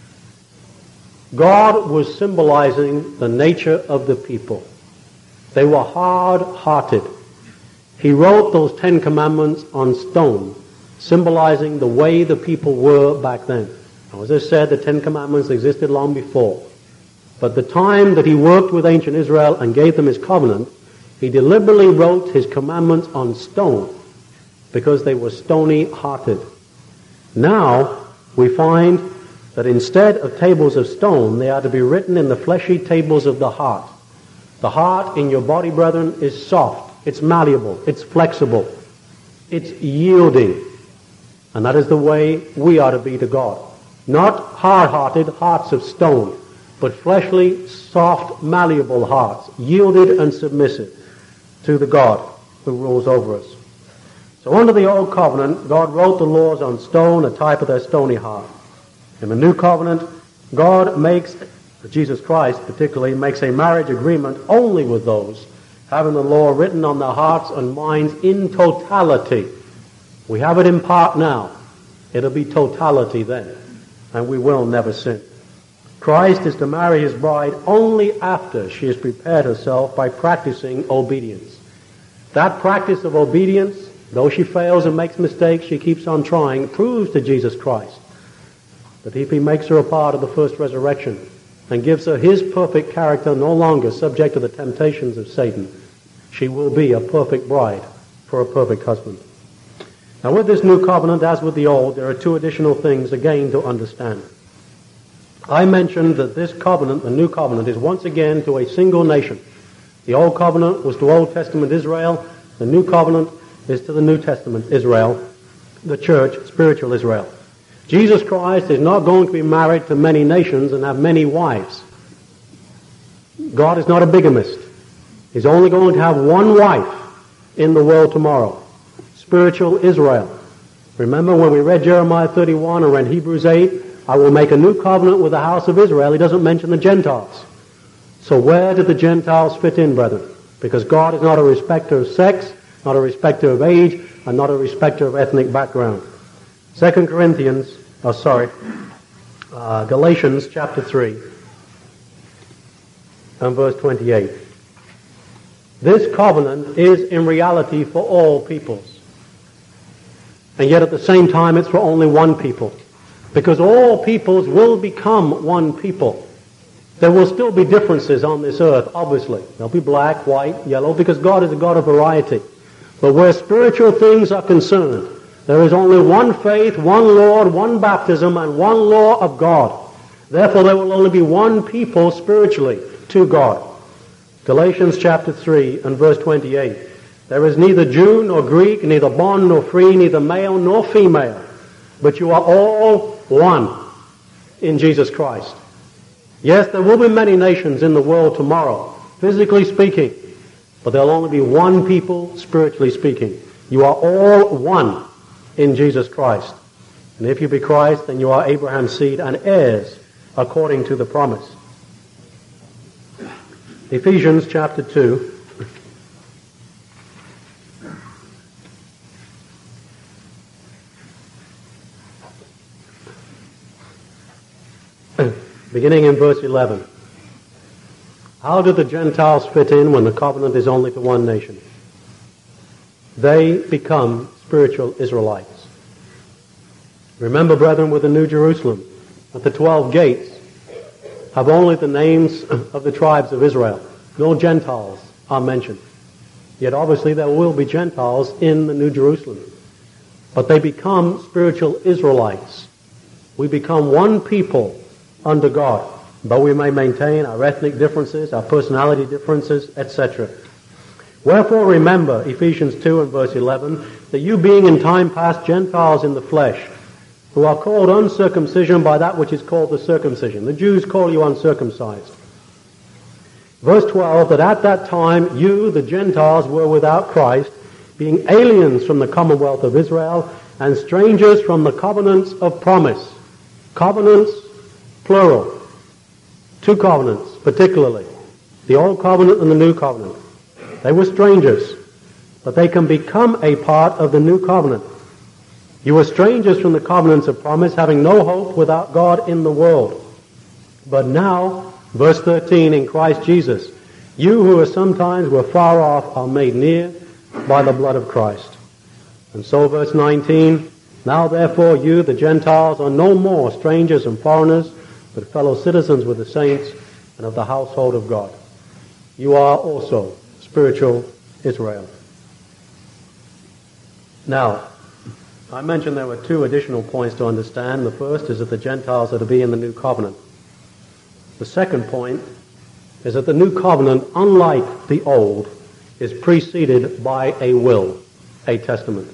God was symbolizing the nature of the people. They were hard-hearted. He wrote those Ten Commandments on stone, symbolizing the way the people were back then. Now, as I said, the Ten Commandments existed long before. But the time that he worked with ancient Israel and gave them his covenant, he deliberately wrote his commandments on stone because they were stony-hearted. Now, we find that instead of tables of stone, they are to be written in the fleshy tables of the heart. The heart in your body, brethren, is soft, it's malleable, it's flexible, it's yielding. And that is the way we are to be to God. Not hard-hearted hearts of stone, but fleshly, soft, malleable hearts, yielded and submissive to the God who rules over us. So under the Old Covenant, God wrote the laws on stone, a type of their stony heart. In the New Covenant, God makes, Jesus Christ particularly, makes a marriage agreement only with those having the law written on their hearts and minds in totality. We have it in part now. It'll be totality then, and we will never sin. Christ is to marry his bride only after she has prepared herself by practicing obedience. That practice of obedience, though she fails and makes mistakes, she keeps on trying, proves to Jesus Christ that if he makes her a part of the first resurrection and gives her his perfect character, no longer subject to the temptations of Satan, she will be a perfect bride for a perfect husband. Now, with this new covenant, as with the old, there are two additional things again to understand. I mentioned that this covenant, the new covenant, is once again to a single nation. The old covenant was to Old Testament Israel. The new covenant is to the New Testament Israel, the church, spiritual Israel. Jesus Christ is not going to be married to many nations and have many wives. God is not a bigamist. He's only going to have one wife in the world tomorrow, spiritual Israel. Remember when we read Jeremiah thirty-one and read Hebrews eight, I will make a new covenant with the house of Israel. He doesn't mention the Gentiles. So where did the Gentiles fit in, brethren? Because God is not a respecter of sex, not a respecter of age, and not a respecter of ethnic background. Second Corinthians, oh sorry, uh, Galatians chapter three and verse twenty-eight. This covenant is in reality for all peoples. And yet at the same time it's for only one people. Because all peoples will become one people. There will still be differences on this earth, obviously. There'll be black, white, yellow, because God is a God of variety. But where spiritual things are concerned, there is only one faith, one Lord, one baptism, and one law of God. Therefore there will only be one people spiritually to God. Galatians chapter three and verse twenty-eight. There is neither Jew nor Greek, neither bond nor free, neither male nor female, but you are all one in Jesus Christ. Yes, there will be many nations in the world tomorrow, physically speaking, but there'll only be one people, spiritually speaking. You are all one in Jesus Christ. And if you be Christ, then you are Abraham's seed and heirs according to the promise. Ephesians chapter two. Beginning in verse eleven. How do the Gentiles fit in when the covenant is only to one nation? They become spiritual Israelites. Remember, brethren, with the New Jerusalem, that the twelve gates have only the names of the tribes of Israel. No Gentiles are mentioned. Yet obviously there will be Gentiles in the New Jerusalem. But they become spiritual Israelites. We become one people under God, though we may maintain our ethnic differences, our personality differences, et cetera. Wherefore remember, Ephesians two and verse eleven, that you being in time past Gentiles in the flesh, who are called uncircumcision by that which is called the circumcision. The Jews call you uncircumcised. Verse twelve, that at that time you, the Gentiles, were without Christ, being aliens from the commonwealth of Israel, and strangers from the covenants of promise. Covenants, plural. Two covenants, particularly. The Old Covenant and the New Covenant. They were strangers, but they can become a part of the New Covenant. You were strangers from the covenants of promise, having no hope without God in the world. But now, verse thirteen, in Christ Jesus, you who are sometimes were far off are made near by the blood of Christ. And so verse nineteen, now therefore you, the Gentiles, are no more strangers and foreigners, but fellow citizens with the saints and of the household of God. You are also spiritual Israel. Now, I mentioned there were two additional points to understand. The first is that the Gentiles are to be in the new covenant. The second point is that the new covenant, unlike the old, is preceded by a will, a testament.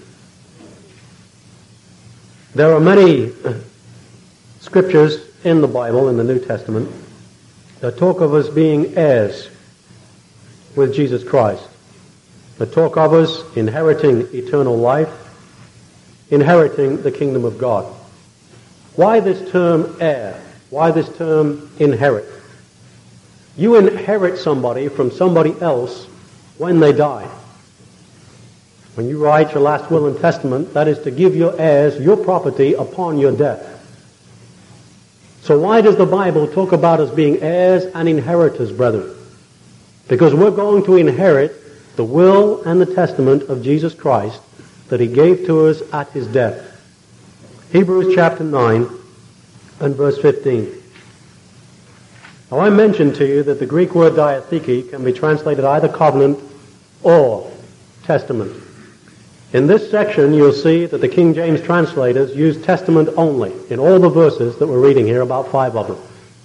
There are many scriptures in the Bible, in the New Testament, that talk of us being heirs with Jesus Christ, that talk of us inheriting eternal life, inheriting the kingdom of God. Why this term heir? Why this term inherit? You inherit somebody from somebody else when they die. When you write your last will and testament, that is to give your heirs your property upon your death. So why does the Bible talk about us being heirs and inheritors, brethren? Because we're going to inherit the will and the testament of Jesus Christ that he gave to us at his death. Hebrews chapter nine and verse fifteen. Now I mentioned to you that the Greek word diatheke can be translated either covenant or testament. In this section you'll see that the King James translators use testament only in all the verses that we're reading here, about five of them.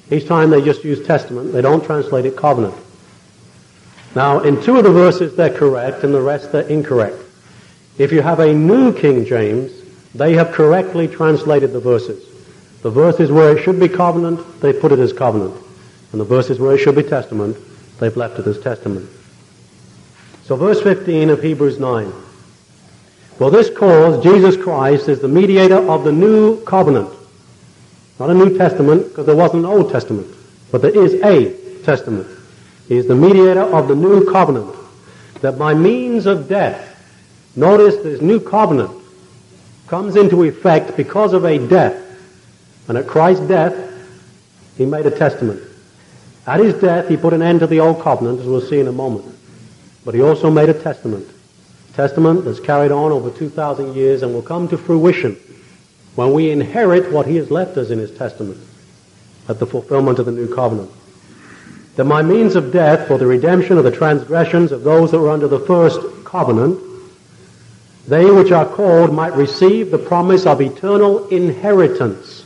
Each time they just use testament, they don't translate it covenant. Now, in two of the verses they're correct, and the rest they're incorrect. If you have a New King James, they have correctly translated the verses. The verses where it should be covenant, they put it as covenant. And the verses where it should be testament, they've left it as testament. So verse fifteen of Hebrews nine. For this cause, Jesus Christ is the mediator of the new covenant. Not a New Testament, because there wasn't an Old Testament, but there is a testament. He is the mediator of the new covenant, that by means of death, notice this new covenant comes into effect because of a death. And at Christ's death, he made a testament. At his death, he put an end to the old covenant, as we'll see in a moment. But he also made a testament. A testament that's carried on over two thousand years and will come to fruition when we inherit what he has left us in his testament at the fulfillment of the new covenant. That by means of death, for the redemption of the transgressions of those that were under the first covenant, they which are called might receive the promise of eternal inheritance.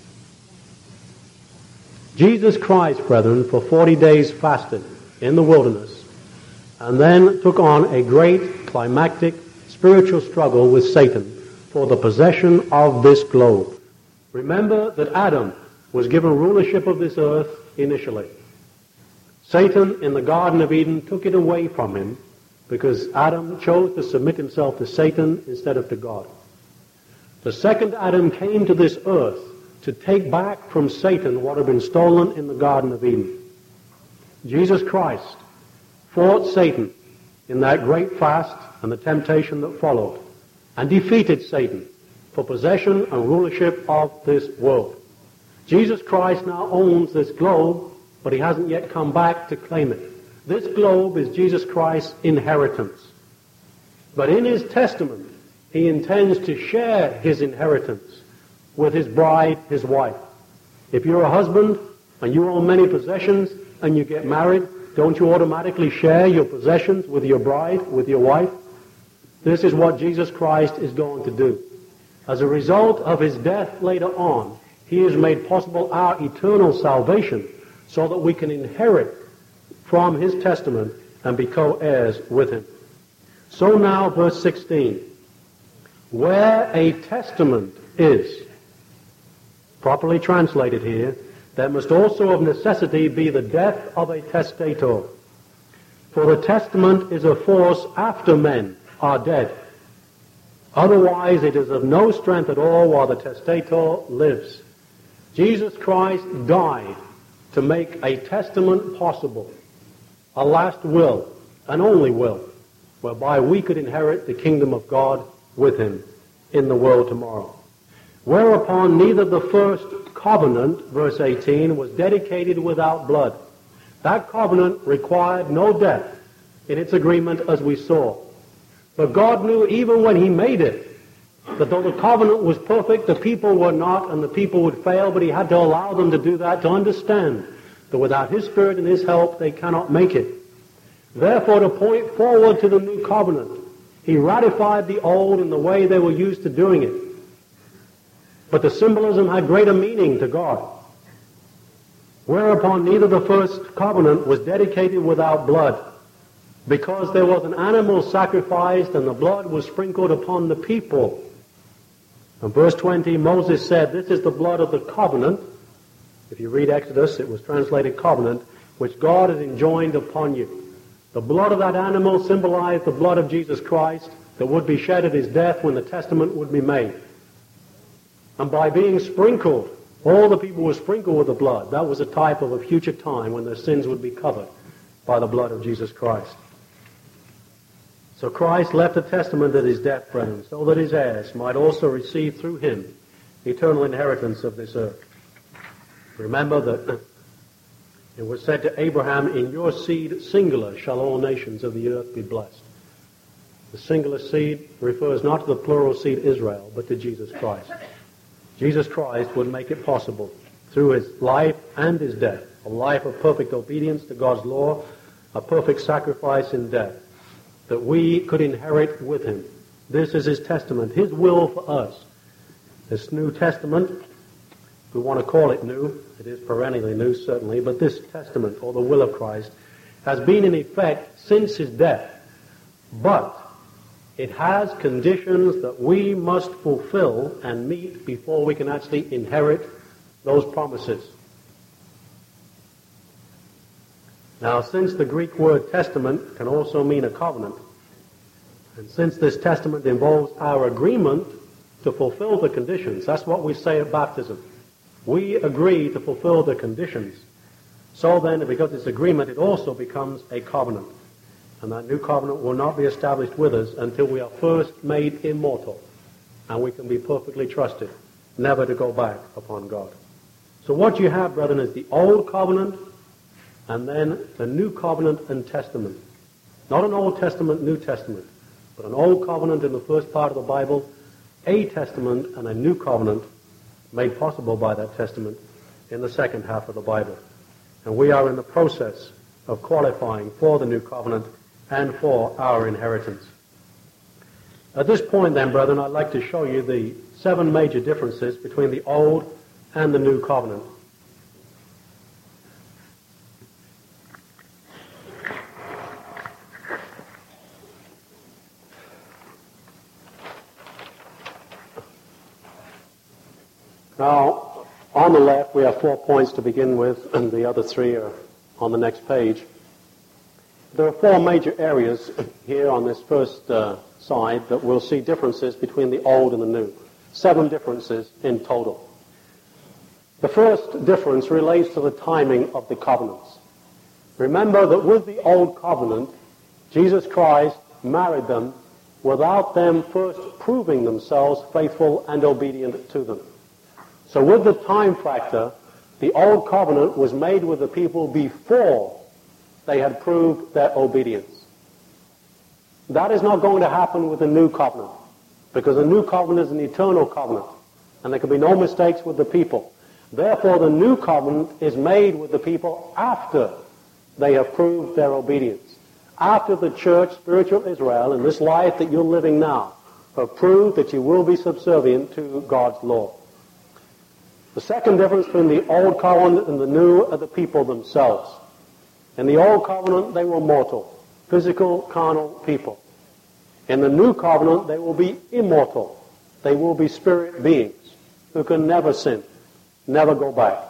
Jesus Christ, brethren, for forty days fasted in the wilderness, and then took on a great climactic spiritual struggle with Satan for the possession of this globe. Remember that Adam was given rulership of this earth initially. Satan in the Garden of Eden took it away from him because Adam chose to submit himself to Satan instead of to God. The second Adam came to this earth to take back from Satan what had been stolen in the Garden of Eden. Jesus Christ fought Satan in that great fast and the temptation that followed, and defeated Satan for possession and rulership of this world. Jesus Christ now owns this globe, but he hasn't yet come back to claim it. This globe is Jesus Christ's inheritance. But in his testament, he intends to share his inheritance with his bride, his wife. If you're a husband and you own many possessions and you get married, don't you automatically share your possessions with your bride, with your wife? This is what Jesus Christ is going to do. As a result of his death later on, he has made possible our eternal salvation so that we can inherit from his testament and be co-heirs with him. So now, verse sixteen. Where a testament is, properly translated here, there must also of necessity be the death of a testator. For the testament is a force after men are dead. Otherwise it is of no strength at all while the testator lives. Jesus Christ died to make a testament possible, a last will, an only will, whereby we could inherit the kingdom of God with him in the world tomorrow. Whereupon neither the first covenant, verse eighteen, was dedicated without blood. That covenant required no death in its agreement, as we saw. But God knew even when he made it that though the covenant was perfect, the people were not, and the people would fail, but he had to allow them to do that to understand that without his Spirit and his help, they cannot make it. Therefore, to point forward to the new covenant, he ratified the old in the way they were used to doing it. But the symbolism had greater meaning to God. Whereupon neither the first covenant was dedicated without blood, because there was an animal sacrificed and the blood was sprinkled upon the people. In verse twenty, Moses said, "This is the blood of the covenant." If you read Exodus, it was translated covenant, which God has enjoined upon you. The blood of that animal symbolized the blood of Jesus Christ that would be shed at his death when the testament would be made. And by being sprinkled, all the people were sprinkled with the blood. That was a type of a future time when their sins would be covered by the blood of Jesus Christ. So Christ left a testament at his death, brethren, so that his heirs might also receive through him eternal inheritance of this earth. Remember that it was said to Abraham, "In your seed, singular, shall all nations of the earth be blessed." The singular seed refers not to the plural seed Israel, but to Jesus Christ. Jesus Christ would make it possible through his life and his death, a life of perfect obedience to God's law, a perfect sacrifice in death, that we could inherit with him. This is his testament, his will for us. This New Testament we want to call it new. It is perennially new, certainly, but this testament, or the will of Christ, has been in effect since his death. But it has conditions that we must fulfill and meet before we can actually inherit those promises. Now, since the Greek word testament can also mean a covenant, and since this testament involves our agreement to fulfill the conditions, that's what we say at baptism. We agree to fulfill the conditions. So then, because it's agreement, it also becomes a covenant. And that new covenant will not be established with us until we are first made immortal, and we can be perfectly trusted, never to go back upon God. So what you have, brethren, is the Old Covenant, and then the New Covenant and Testament. Not an Old Testament, New Testament, but an Old Covenant in the first part of the Bible, a Testament and a New Covenant made possible by that Testament in the second half of the Bible. And we are in the process of qualifying for the New Covenant and for our inheritance. At this point then, brethren, I'd like to show you the seven major differences between the Old and the New Covenant. Now, on the left, we have four points to begin with, and the other three are on the next page. There are four major areas here on this first uh, side that we'll see differences between the Old and the New. Seven differences in total. The first difference relates to the timing of the covenants. Remember that with the Old Covenant, Jesus Christ married them without them first proving themselves faithful and obedient to them. So with the time factor, the Old Covenant was made with the people before they had proved their obedience. That is not going to happen with the New Covenant, because the New Covenant is an eternal covenant, and there can be no mistakes with the people. Therefore, the New Covenant is made with the people after they have proved their obedience. After the church, spiritual Israel, in this life that you're living now, have proved that you will be subservient to God's law. The second difference between the Old Covenant and the New are the people themselves. In the Old Covenant, they were mortal, physical, carnal people. In the New Covenant, they will be immortal. They will be spirit beings who can never sin, never go back.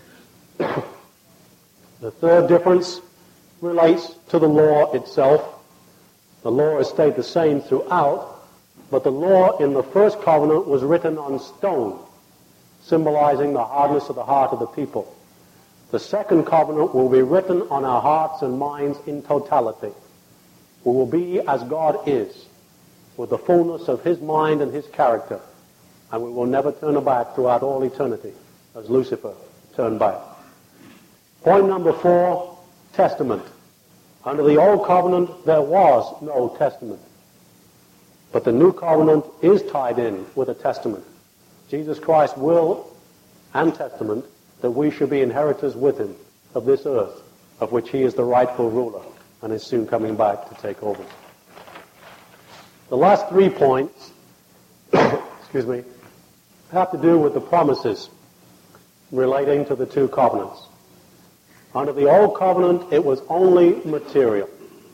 The third difference relates to the law itself. The law has stayed the same throughout, but the law in the first covenant was written on stone, symbolizing the hardness of the heart of the people. The second covenant will be written on our hearts and minds in totality. We will be as God is, with the fullness of his mind and his character, and we will never turn back throughout all eternity, as Lucifer turned back. Point number four, testament. Under the Old Covenant, there was no testament. But the New Covenant is tied in with a testament. Jesus Christ's will and testament that we should be inheritors with him of this earth, of which he is the rightful ruler and is soon coming back to take over. The last three points, excuse me, have to do with the promises relating to the two covenants. Under the Old Covenant, it was only material.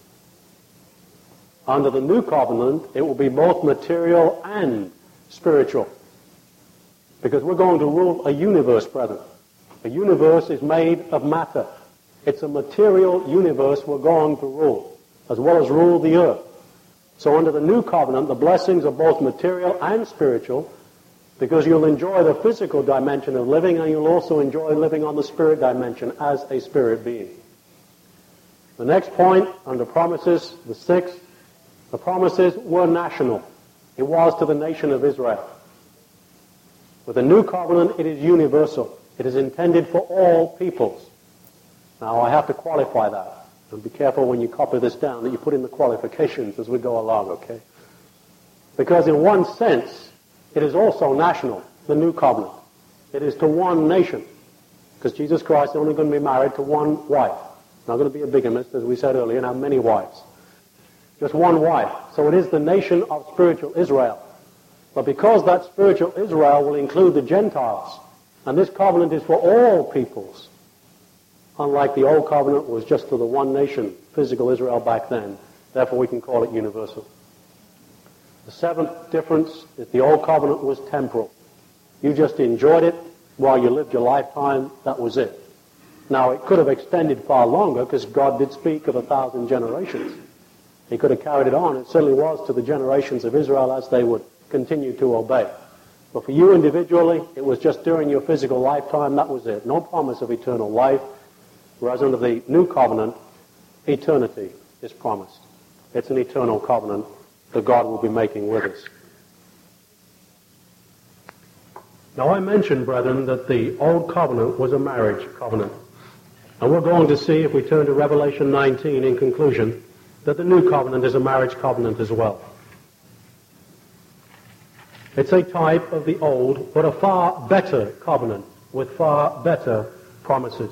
Under the New Covenant, it will be both material and spiritual. Because we're going to rule a universe, brethren. A universe is made of matter. It's a material universe we're going to rule, as well as rule the earth. So under the New Covenant, the blessings are both material and spiritual, because you'll enjoy the physical dimension of living, and you'll also enjoy living on the spirit dimension as a spirit being. The next point, under promises, the sixth, the promises were national. It was to the nation of Israel. With the New Covenant, it is universal. It is intended for all peoples. Now, I have to qualify that. And be careful when you copy this down that you put in the qualifications as we go along, okay? Because in one sense, it is also national, the New Covenant. It is to one nation. Because Jesus Christ is only going to be married to one wife. Not going to be a bigamist, as we said earlier, and have many wives. Just one wife. So it is the nation of spiritual Israel. But because that spiritual Israel will include the Gentiles, And this covenant is for all peoples. Unlike the old covenant was just for the one nation, physical Israel back then. Therefore we can call it universal. The seventh difference is the old covenant was temporal. You just enjoyed it while you lived your lifetime. That was it. Now it could have extended far longer because God did speak of a thousand generations. He could have carried it on. It certainly was to the generations of Israel as they would continue to obey. But for you individually, it was just during your physical lifetime. That was it. No promise of eternal life. Whereas under the new covenant, eternity is promised. It's an eternal covenant that God will be making with us. Now I mentioned, brethren, that the old covenant was a marriage covenant. And we're going to see, if we turn to Revelation nineteen in conclusion, that the new covenant is a marriage covenant as well. It's a type of the old, but a far better covenant with far better promises.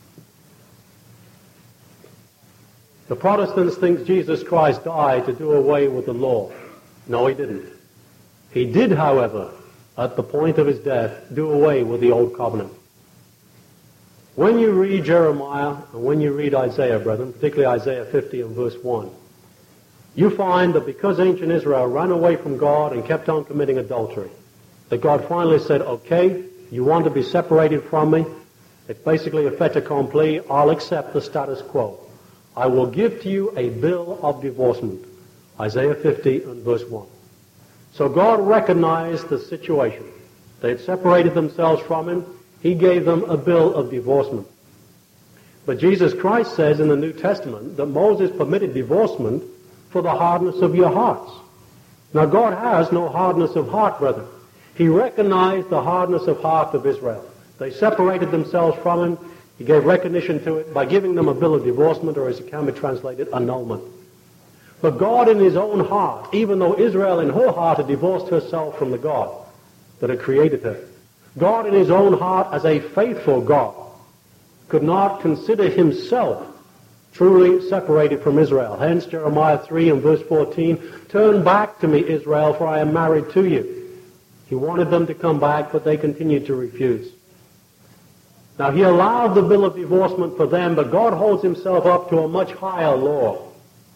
The Protestants think Jesus Christ died to do away with the law. No, he didn't. He did, however, at the point of his death, do away with the old covenant. When you read Jeremiah and when you read Isaiah, brethren, particularly Isaiah fifty and verse one, you find that because ancient Israel ran away from God and kept on committing adultery, that God finally said, okay, you want to be separated from me? It's basically a fait accompli. I'll accept the status quo. I will give to you a bill of divorcement. Isaiah fifty and verse one. So God recognized the situation. They had separated themselves from him. He gave them a bill of divorcement. But Jesus Christ says in the New Testament that Moses permitted divorcement for the hardness of your hearts. Now God has no hardness of heart, brethren. He recognized the hardness of heart of Israel. They separated themselves from him. He gave recognition to it by giving them a bill of divorcement, or as it can be translated, annulment. But God in his own heart, even though Israel in her heart had divorced herself from the God that had created her, God in his own heart, as a faithful God, could not consider himself truly separated from Israel. Hence Jeremiah three and verse fourteen, turn back to me, Israel, for I am married to you. He wanted them to come back, but they continued to refuse. Now he allowed the bill of divorcement for them, but God holds himself up to a much higher law.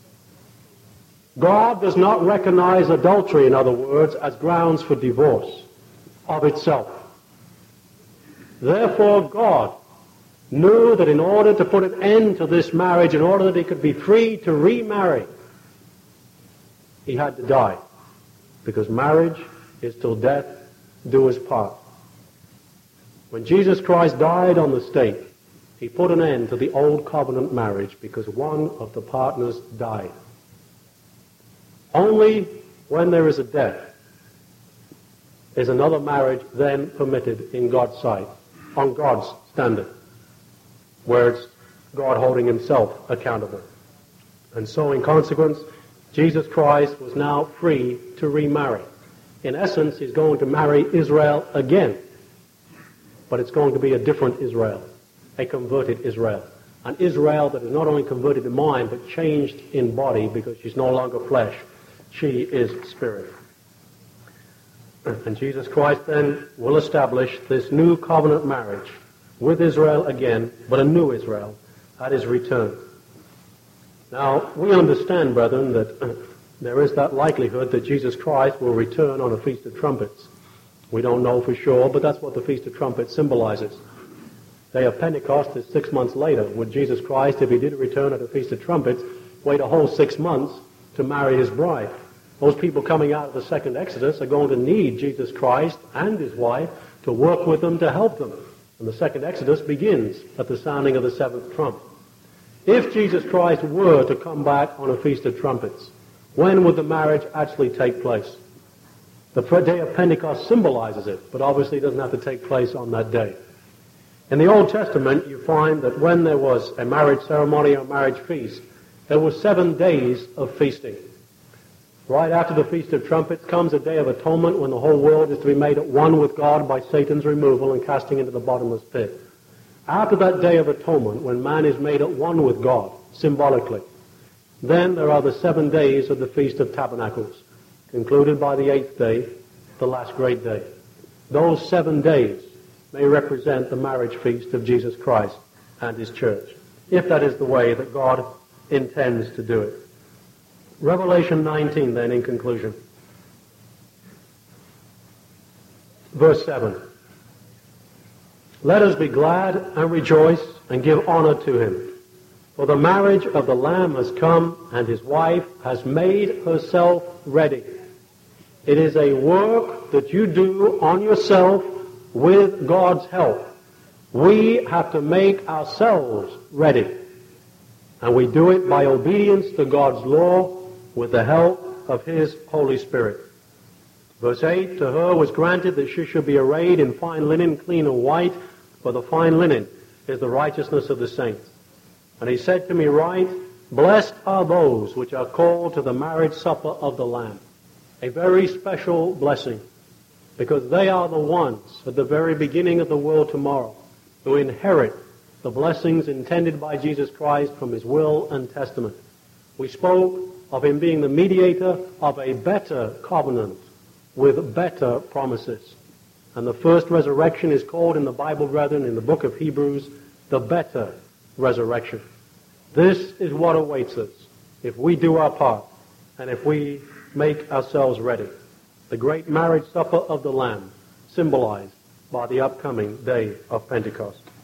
God does not recognize adultery, in other words, as grounds for divorce of itself. Therefore, God knew that in order to put an end to this marriage, in order that he could be free to remarry, he had to die. Because marriage is till death do us part. When Jesus Christ died on the stake, he put an end to the old covenant marriage because one of the partners died. Only when there is a death is another marriage then permitted in God's sight, on God's standard, where it's God holding himself accountable. And so in consequence, Jesus Christ was now free to remarry. In essence, he's going to marry Israel again. But it's going to be a different Israel, a converted Israel. An Israel that is not only converted in mind, but changed in body because she's no longer flesh. She is spirit. And Jesus Christ then will establish this new covenant marriage with Israel again, but a new Israel at his return. Now, we understand, brethren, that there is that likelihood that Jesus Christ will return on a Feast of Trumpets. We don't know for sure, but that's what the Feast of Trumpets symbolizes. Day of Pentecost is six months later. Would Jesus Christ, if he did return at a Feast of Trumpets, wait a whole six months to marry his bride? Those people coming out of the second Exodus are going to need Jesus Christ and his wife to work with them to help them. And the second Exodus begins at the sounding of the seventh trump. If Jesus Christ were to come back on a Feast of Trumpets, when would the marriage actually take place? The day of Pentecost symbolizes it, but obviously it doesn't have to take place on that day. In the Old Testament, you find that when there was a marriage ceremony or marriage feast, there were seven days of feasting. Right after the Feast of Trumpets comes a Day of Atonement when the whole world is to be made at one with God by Satan's removal and casting into the bottomless pit. After that Day of Atonement, when man is made at one with God, symbolically, then there are the seven days of the Feast of Tabernacles, concluded by the eighth day, the last great day. Those seven days may represent the marriage feast of Jesus Christ and his church, if that is the way that God intends to do it. Revelation nineteen, then, in conclusion. Verse seven. Let us be glad and rejoice and give honor to him. For the marriage of the Lamb has come, and his wife has made herself ready. It is a work that you do on yourself with God's help. We have to make ourselves ready. And we do it by obedience to God's law with the help of his Holy Spirit. Verse eight, to her was granted that she should be arrayed in fine linen, clean and white, for the fine linen is the righteousness of the saints. And he said to me, write, blessed are those which are called to the marriage supper of the Lamb. A very special blessing, because they are the ones at the very beginning of the world tomorrow who inherit the blessings intended by Jesus Christ from his will and testament. We spoke of him being the mediator of a better covenant with better promises. And the first resurrection is called in the Bible, brethren, in the book of Hebrews, the better resurrection. This is what awaits us if we do our part and if we make ourselves ready. The great marriage supper of the Lamb, symbolized by the upcoming day of Pentecost.